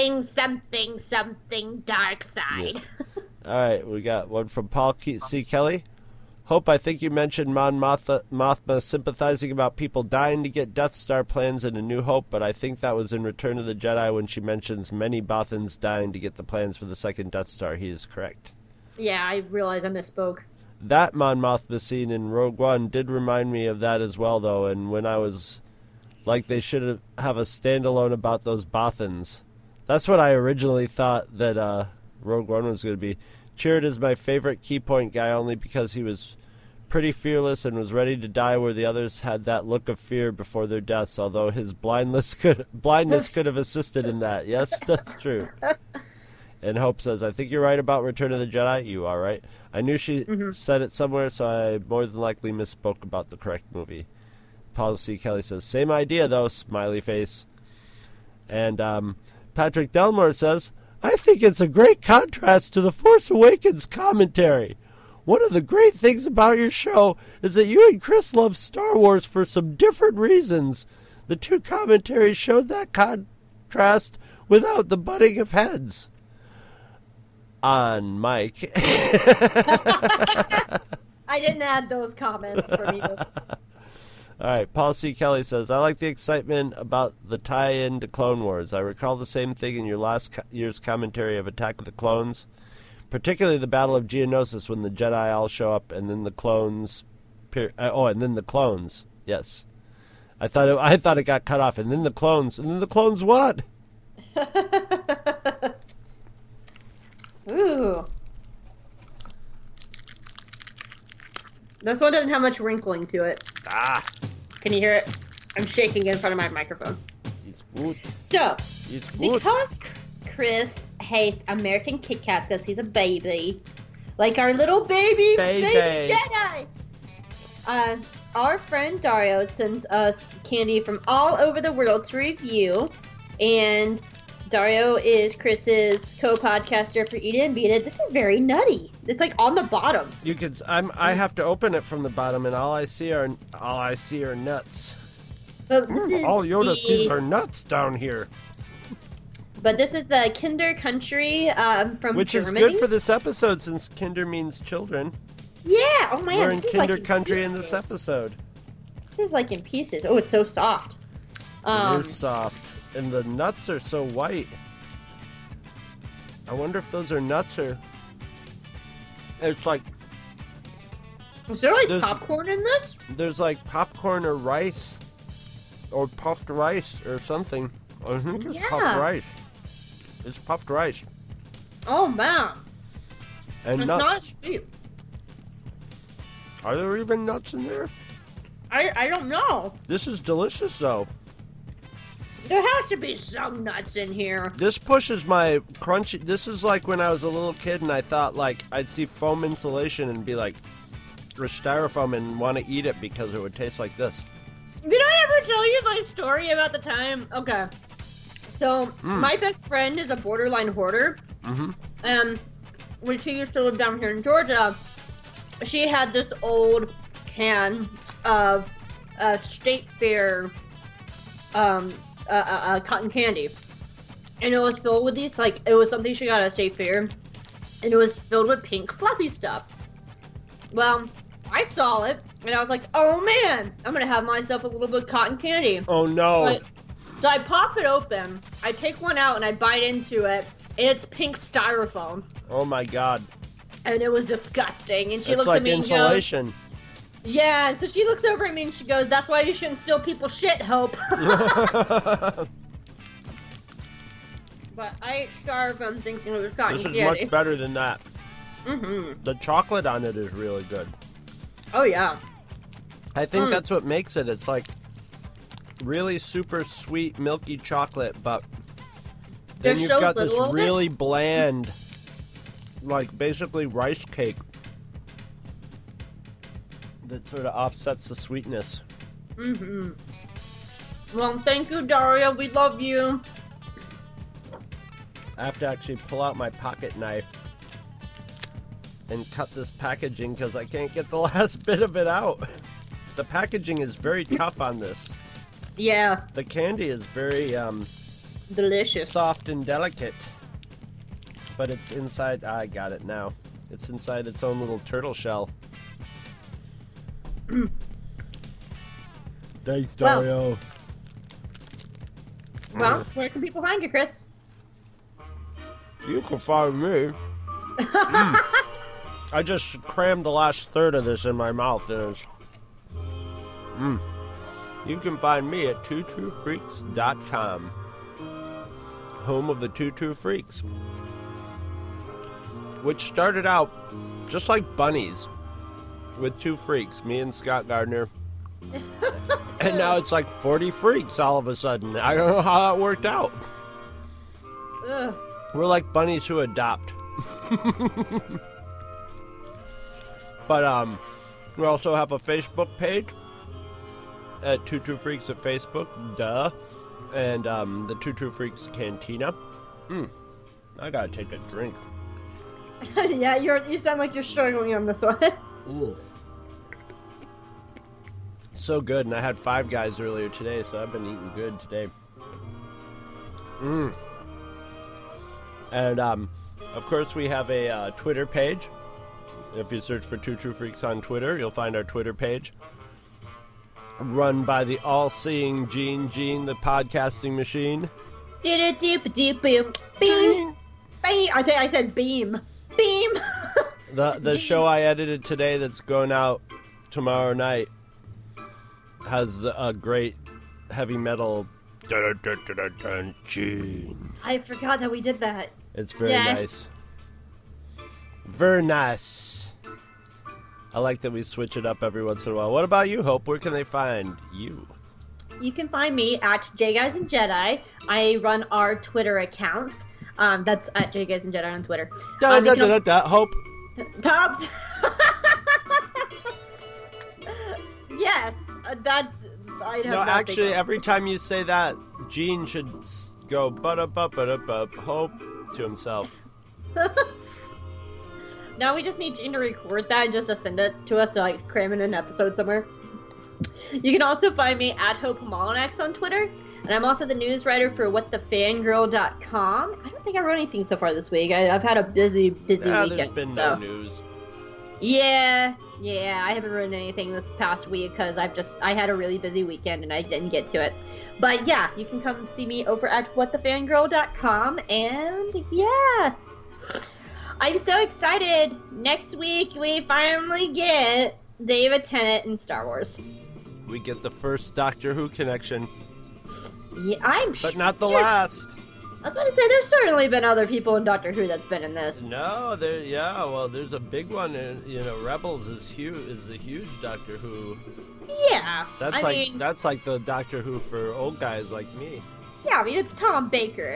[SPEAKER 3] Something dark side.
[SPEAKER 4] Yeah. All right, we got one from Paul C. Kelly. Hope, I think you mentioned Mon Mothma sympathizing about people dying to get Death Star plans in A New Hope, but I think that was in Return of the Jedi when she mentions many Bothans dying to get the plans for the second Death Star. He is correct.
[SPEAKER 3] Yeah, I realize I misspoke.
[SPEAKER 4] That Mon Mothma scene in Rogue One did remind me of that as well, though, and when I was like, they should have a standalone about those Bothans. That's what I originally thought that Rogue One was going to be. Chirrut is my favorite key point guy only because he was pretty fearless and was ready to die where the others had that look of fear before their deaths, although his blindness could have assisted in that. Yes, that's true. And Hope says, I think you're right about Return of the Jedi. You are right. I knew she said it somewhere, so I more than likely misspoke about the correct movie. Paul C. Kelly says, same idea, though, smiley face. And Patrick Delmore says, I think it's a great contrast to the Force Awakens commentary. One of the great things about your show is that you and Chris love Star Wars for some different reasons. The two commentaries showed that contrast without the butting of heads. On Mike.
[SPEAKER 3] I didn't add those comments from you.
[SPEAKER 4] All right, Paul C. Kelly says, I like the excitement about the tie-in to Clone Wars. I recall the same thing in your last year's commentary of Attack of the Clones, particularly the Battle of Geonosis when the Jedi all show up and then the clones... and then the clones. Yes. I thought it got cut off. And then the clones. And then the clones what?
[SPEAKER 3] Ooh. This one doesn't have much wrinkling to it.
[SPEAKER 4] Ah.
[SPEAKER 3] Can you hear it? I'm shaking in front of my microphone.
[SPEAKER 4] It's good.
[SPEAKER 3] So,
[SPEAKER 4] It's good.
[SPEAKER 3] because Chris hates American Kit Kats because he's a baby, like our little baby Jedi, our friend Dario sends us candy from all over the world to review, and Dario is Chris's co-podcaster for Eat It and Beat It. This is very nutty. It's like on the bottom.
[SPEAKER 4] You could. I have to open it from the bottom, and all I see are nuts.
[SPEAKER 3] But this is
[SPEAKER 5] All Yoda sees are nuts down here.
[SPEAKER 3] But this is the Kinder Country from
[SPEAKER 4] Which
[SPEAKER 3] Germany.
[SPEAKER 4] is good for this episode since Kinder means children.
[SPEAKER 3] Yeah. Oh man.
[SPEAKER 4] We're in
[SPEAKER 3] this is
[SPEAKER 4] Kinder
[SPEAKER 3] like
[SPEAKER 4] Country in
[SPEAKER 3] pieces.
[SPEAKER 4] this episode.
[SPEAKER 3] This is like in pieces. Oh, it's so soft.
[SPEAKER 4] It is soft, and the nuts are so white. I wonder if those are nuts or. It's like
[SPEAKER 3] Is there like
[SPEAKER 4] there's-
[SPEAKER 3] popcorn in this?
[SPEAKER 4] there's like popcorn or rice, or puffed rice or something. I think it's puffed
[SPEAKER 3] Yeah.
[SPEAKER 4] rice. It's puffed rice
[SPEAKER 3] Oh man.
[SPEAKER 4] and
[SPEAKER 3] It's
[SPEAKER 4] nuts.
[SPEAKER 3] not sweet.
[SPEAKER 4] Are there even nuts in there?
[SPEAKER 3] I don't know.
[SPEAKER 4] This is delicious though.
[SPEAKER 3] There has to be some nuts in here.
[SPEAKER 4] This pushes my crunchy. This is like when I was a little kid and I thought like I'd see foam insulation and be like, or styrofoam and want to eat it because it would taste like this.
[SPEAKER 3] Did I ever tell you my story about the time? Okay. So, my best friend is a borderline hoarder.
[SPEAKER 4] Mm-hmm.
[SPEAKER 3] When she used to live down here in Georgia, she had this old can of State Fair cotton candy. And it was filled with these, like, it was something she got at State Fair, and it was filled with pink fluffy stuff. Well, I saw it, and I was like, oh man, I'm gonna have myself a little bit of cotton candy.
[SPEAKER 4] Oh no.
[SPEAKER 3] So I pop it open, I take one out, and I bite into it, and it's pink styrofoam.
[SPEAKER 4] Oh my god.
[SPEAKER 3] And it was disgusting, and she
[SPEAKER 4] It's
[SPEAKER 3] looks
[SPEAKER 4] like
[SPEAKER 3] at me and goes,
[SPEAKER 4] insulation.
[SPEAKER 3] yeah, and so she looks over at me and she goes, that's why you shouldn't steal people's shit, Hope. But I ate styrofoam thinking it was cotton
[SPEAKER 4] This is
[SPEAKER 3] candy.
[SPEAKER 4] much better than that.
[SPEAKER 3] Mm-hmm.
[SPEAKER 4] The chocolate on it is really good.
[SPEAKER 3] Oh, yeah.
[SPEAKER 4] I think that's what makes it. It's like really super sweet, milky chocolate, but then
[SPEAKER 3] There's
[SPEAKER 4] you've
[SPEAKER 3] so
[SPEAKER 4] got this
[SPEAKER 3] little of it.
[SPEAKER 4] really bland, like basically rice cake that sort of offsets the sweetness.
[SPEAKER 3] Mm-hmm. Well, thank you, Daria. We love you.
[SPEAKER 4] I have to actually pull out my pocket knife and cut this packaging because I can't get the last bit of it out. The packaging is very tough on this.
[SPEAKER 3] Yeah,
[SPEAKER 4] The candy is very
[SPEAKER 3] delicious.
[SPEAKER 4] soft and delicate, but it's inside. I got it now. It's inside its own little turtle shell. Thanks,
[SPEAKER 3] Well-
[SPEAKER 4] Dario.
[SPEAKER 3] Well, where can people find you, Chris?
[SPEAKER 4] You can find me. I just crammed the last third of this in my mouth. And it's... You can find me at twotruefreaks.com, home of the Two True Freaks, which started out just like bunnies with two freaks, me and Scott Gardner. And now it's like 40 freaks all of a sudden. I don't know how that worked out.
[SPEAKER 3] Ugh.
[SPEAKER 4] We're like bunnies who adopt. But we also have a Facebook page at Two True Freaks at Facebook, duh. And the Two True Freaks Cantina. I gotta take a drink.
[SPEAKER 3] Yeah, you sound like you're struggling on this one.
[SPEAKER 4] So good, and I had Five Guys earlier today, so I've been eating good today. And of course we have a Twitter page. If you search for Two True Freaks on Twitter, you'll find our Twitter page. Run by the all-seeing Gene, the podcasting machine.
[SPEAKER 3] Beam. Beam. Beam. I think I said beam. Beam.
[SPEAKER 4] The show I edited today that's going out tomorrow night has a great heavy metal Gene.
[SPEAKER 3] I forgot that we did that.
[SPEAKER 4] It's very
[SPEAKER 3] Yeah.
[SPEAKER 4] nice. Very nice. I like that we switch it up every once in a while. What about you, Hope? Where can they find you?
[SPEAKER 3] You can find me at JGuys and Jedi. I run our Twitter accounts. That's at JGuys and Jedi on Twitter.
[SPEAKER 4] Hope.
[SPEAKER 3] Tops. Yes, that. I have
[SPEAKER 4] No,
[SPEAKER 3] nothing
[SPEAKER 4] actually,
[SPEAKER 3] else.
[SPEAKER 4] every time you say that, Gene should go ba-da-ba-ba-da-ba, Hope to himself.
[SPEAKER 3] Now we just need Gene to record that and just to send it to us to like cram in an episode somewhere. You can also find me at Hope Molinax on Twitter, and I'm also the news writer for WhatTheFangirl.com. I don't think I wrote anything so far this week. I've had a busy weekend.
[SPEAKER 4] There's been no news.
[SPEAKER 3] Yeah, I haven't written anything this past week because I had a really busy weekend and I didn't get to it. But yeah, you can come see me over at WhatTheFangirl.com, and yeah. I'm so excited. Next week we finally get David Tennant in Star Wars.
[SPEAKER 4] We get the first Doctor Who connection,
[SPEAKER 3] Yeah,
[SPEAKER 4] but not the last.
[SPEAKER 3] I was about to say, there's certainly been other people in Doctor Who that's been in this.
[SPEAKER 4] No, there's a big one. Rebels is huge. Is a huge Doctor Who.
[SPEAKER 3] Yeah,
[SPEAKER 4] That's
[SPEAKER 3] I mean,
[SPEAKER 4] that's like the Doctor Who for old guys like me.
[SPEAKER 3] yeah, I mean it's Tom Baker,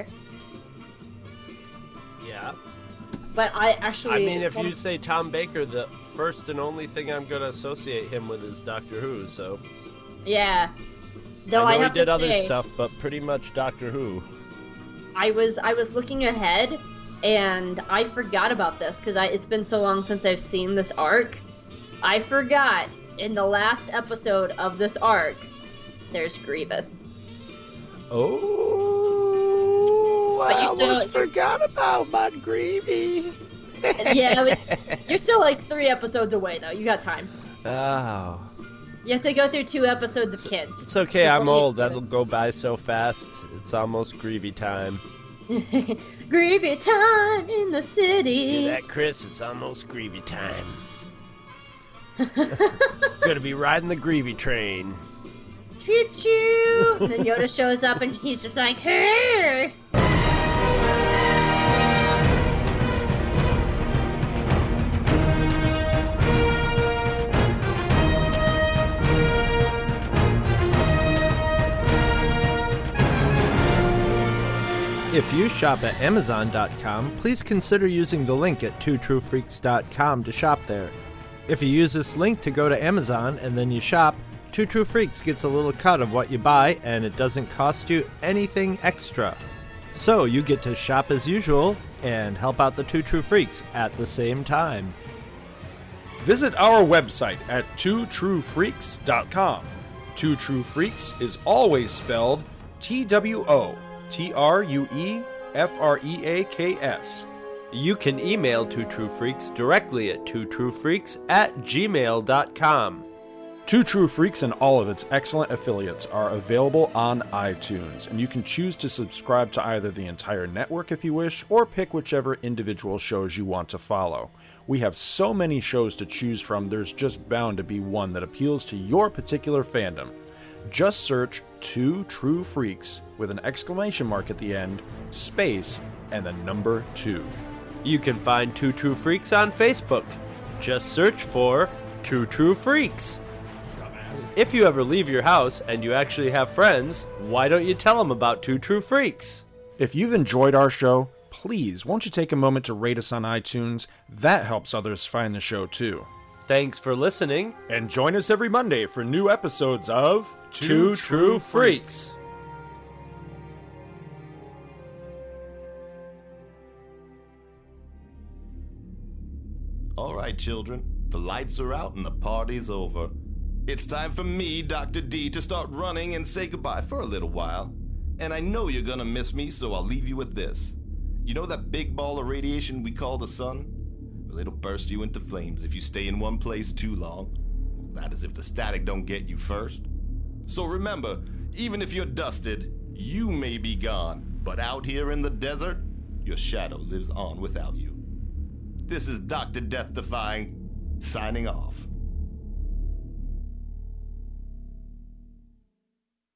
[SPEAKER 4] Yeah.
[SPEAKER 3] but I actually.
[SPEAKER 4] I mean, if you say Tom Baker, the first and only thing I'm going to associate him with is Doctor Who. So
[SPEAKER 3] Yeah. Though
[SPEAKER 4] I know
[SPEAKER 3] have
[SPEAKER 4] he did
[SPEAKER 3] to
[SPEAKER 4] other
[SPEAKER 3] say,
[SPEAKER 4] stuff, but pretty much Doctor Who.
[SPEAKER 3] I was looking ahead, and I forgot about this because it's been so long since I've seen this arc. I forgot in the last episode of this arc, there's Grievous.
[SPEAKER 4] Oh,
[SPEAKER 3] But
[SPEAKER 4] I
[SPEAKER 3] you still-
[SPEAKER 4] almost forgot about my Greavy.
[SPEAKER 3] Yeah, but you're still like 3 episodes away, though. You got time.
[SPEAKER 4] Oh.
[SPEAKER 3] You have to go through 2 episodes of Kids.
[SPEAKER 4] It's okay,
[SPEAKER 3] Before
[SPEAKER 4] I'm
[SPEAKER 3] you
[SPEAKER 4] old.
[SPEAKER 3] get
[SPEAKER 4] That'll go by so fast. It's almost Greavy time.
[SPEAKER 3] Grievy time in the city.
[SPEAKER 4] Hear that, Chris? It's almost Greavy time. Gonna be riding the Greavy train.
[SPEAKER 3] Choo choo! And then Yoda shows up and he's just like, hey!
[SPEAKER 4] If you shop at Amazon.com, please consider using the link at twotruefreaks.com to shop there. If you use this link to go to Amazon and then you shop, Two True Freaks gets a little cut of what you buy and it doesn't cost you anything extra. So you get to shop as usual and help out the Two True Freaks at the same time.
[SPEAKER 2] Visit our website at twotruefreaks.com. Two True Freaks is always spelled TWOTRUEFREAKS.
[SPEAKER 4] You can email Two True Freaks directly at twotruefreaks@gmail.com.
[SPEAKER 2] Two True Freaks and all of its excellent affiliates are available on iTunes, and you can choose to subscribe to either the entire network if you wish, or pick whichever individual shows you want to follow. We have so many shows to choose from, there's just bound to be one that appeals to your particular fandom. Just search Two True Freaks with an exclamation mark at the end, space, and the number 2.
[SPEAKER 4] You can find Two True Freaks on Facebook. Just search for Two True Freaks. If you ever leave your house and you actually have friends, why don't you tell them about Two True Freaks?
[SPEAKER 2] If you've enjoyed our show, please won't you take a moment to rate us on iTunes? That helps others find the show too.
[SPEAKER 4] Thanks for listening.
[SPEAKER 2] And join us every Monday for new episodes of
[SPEAKER 4] Two True Freaks.
[SPEAKER 7] All right, children. The lights are out and the party's over. It's time for me, Dr. D, to start running and say goodbye for a little while. And I know you're gonna miss me, so I'll leave you with this. You know that big ball of radiation we call the sun? Well, it'll burst you into flames if you stay in one place too long. That is if the static don't get you first. So remember, even if you're dusted, you may be gone, but out here in the desert, your shadow lives on without you. This is Dr. Death Defying, signing off.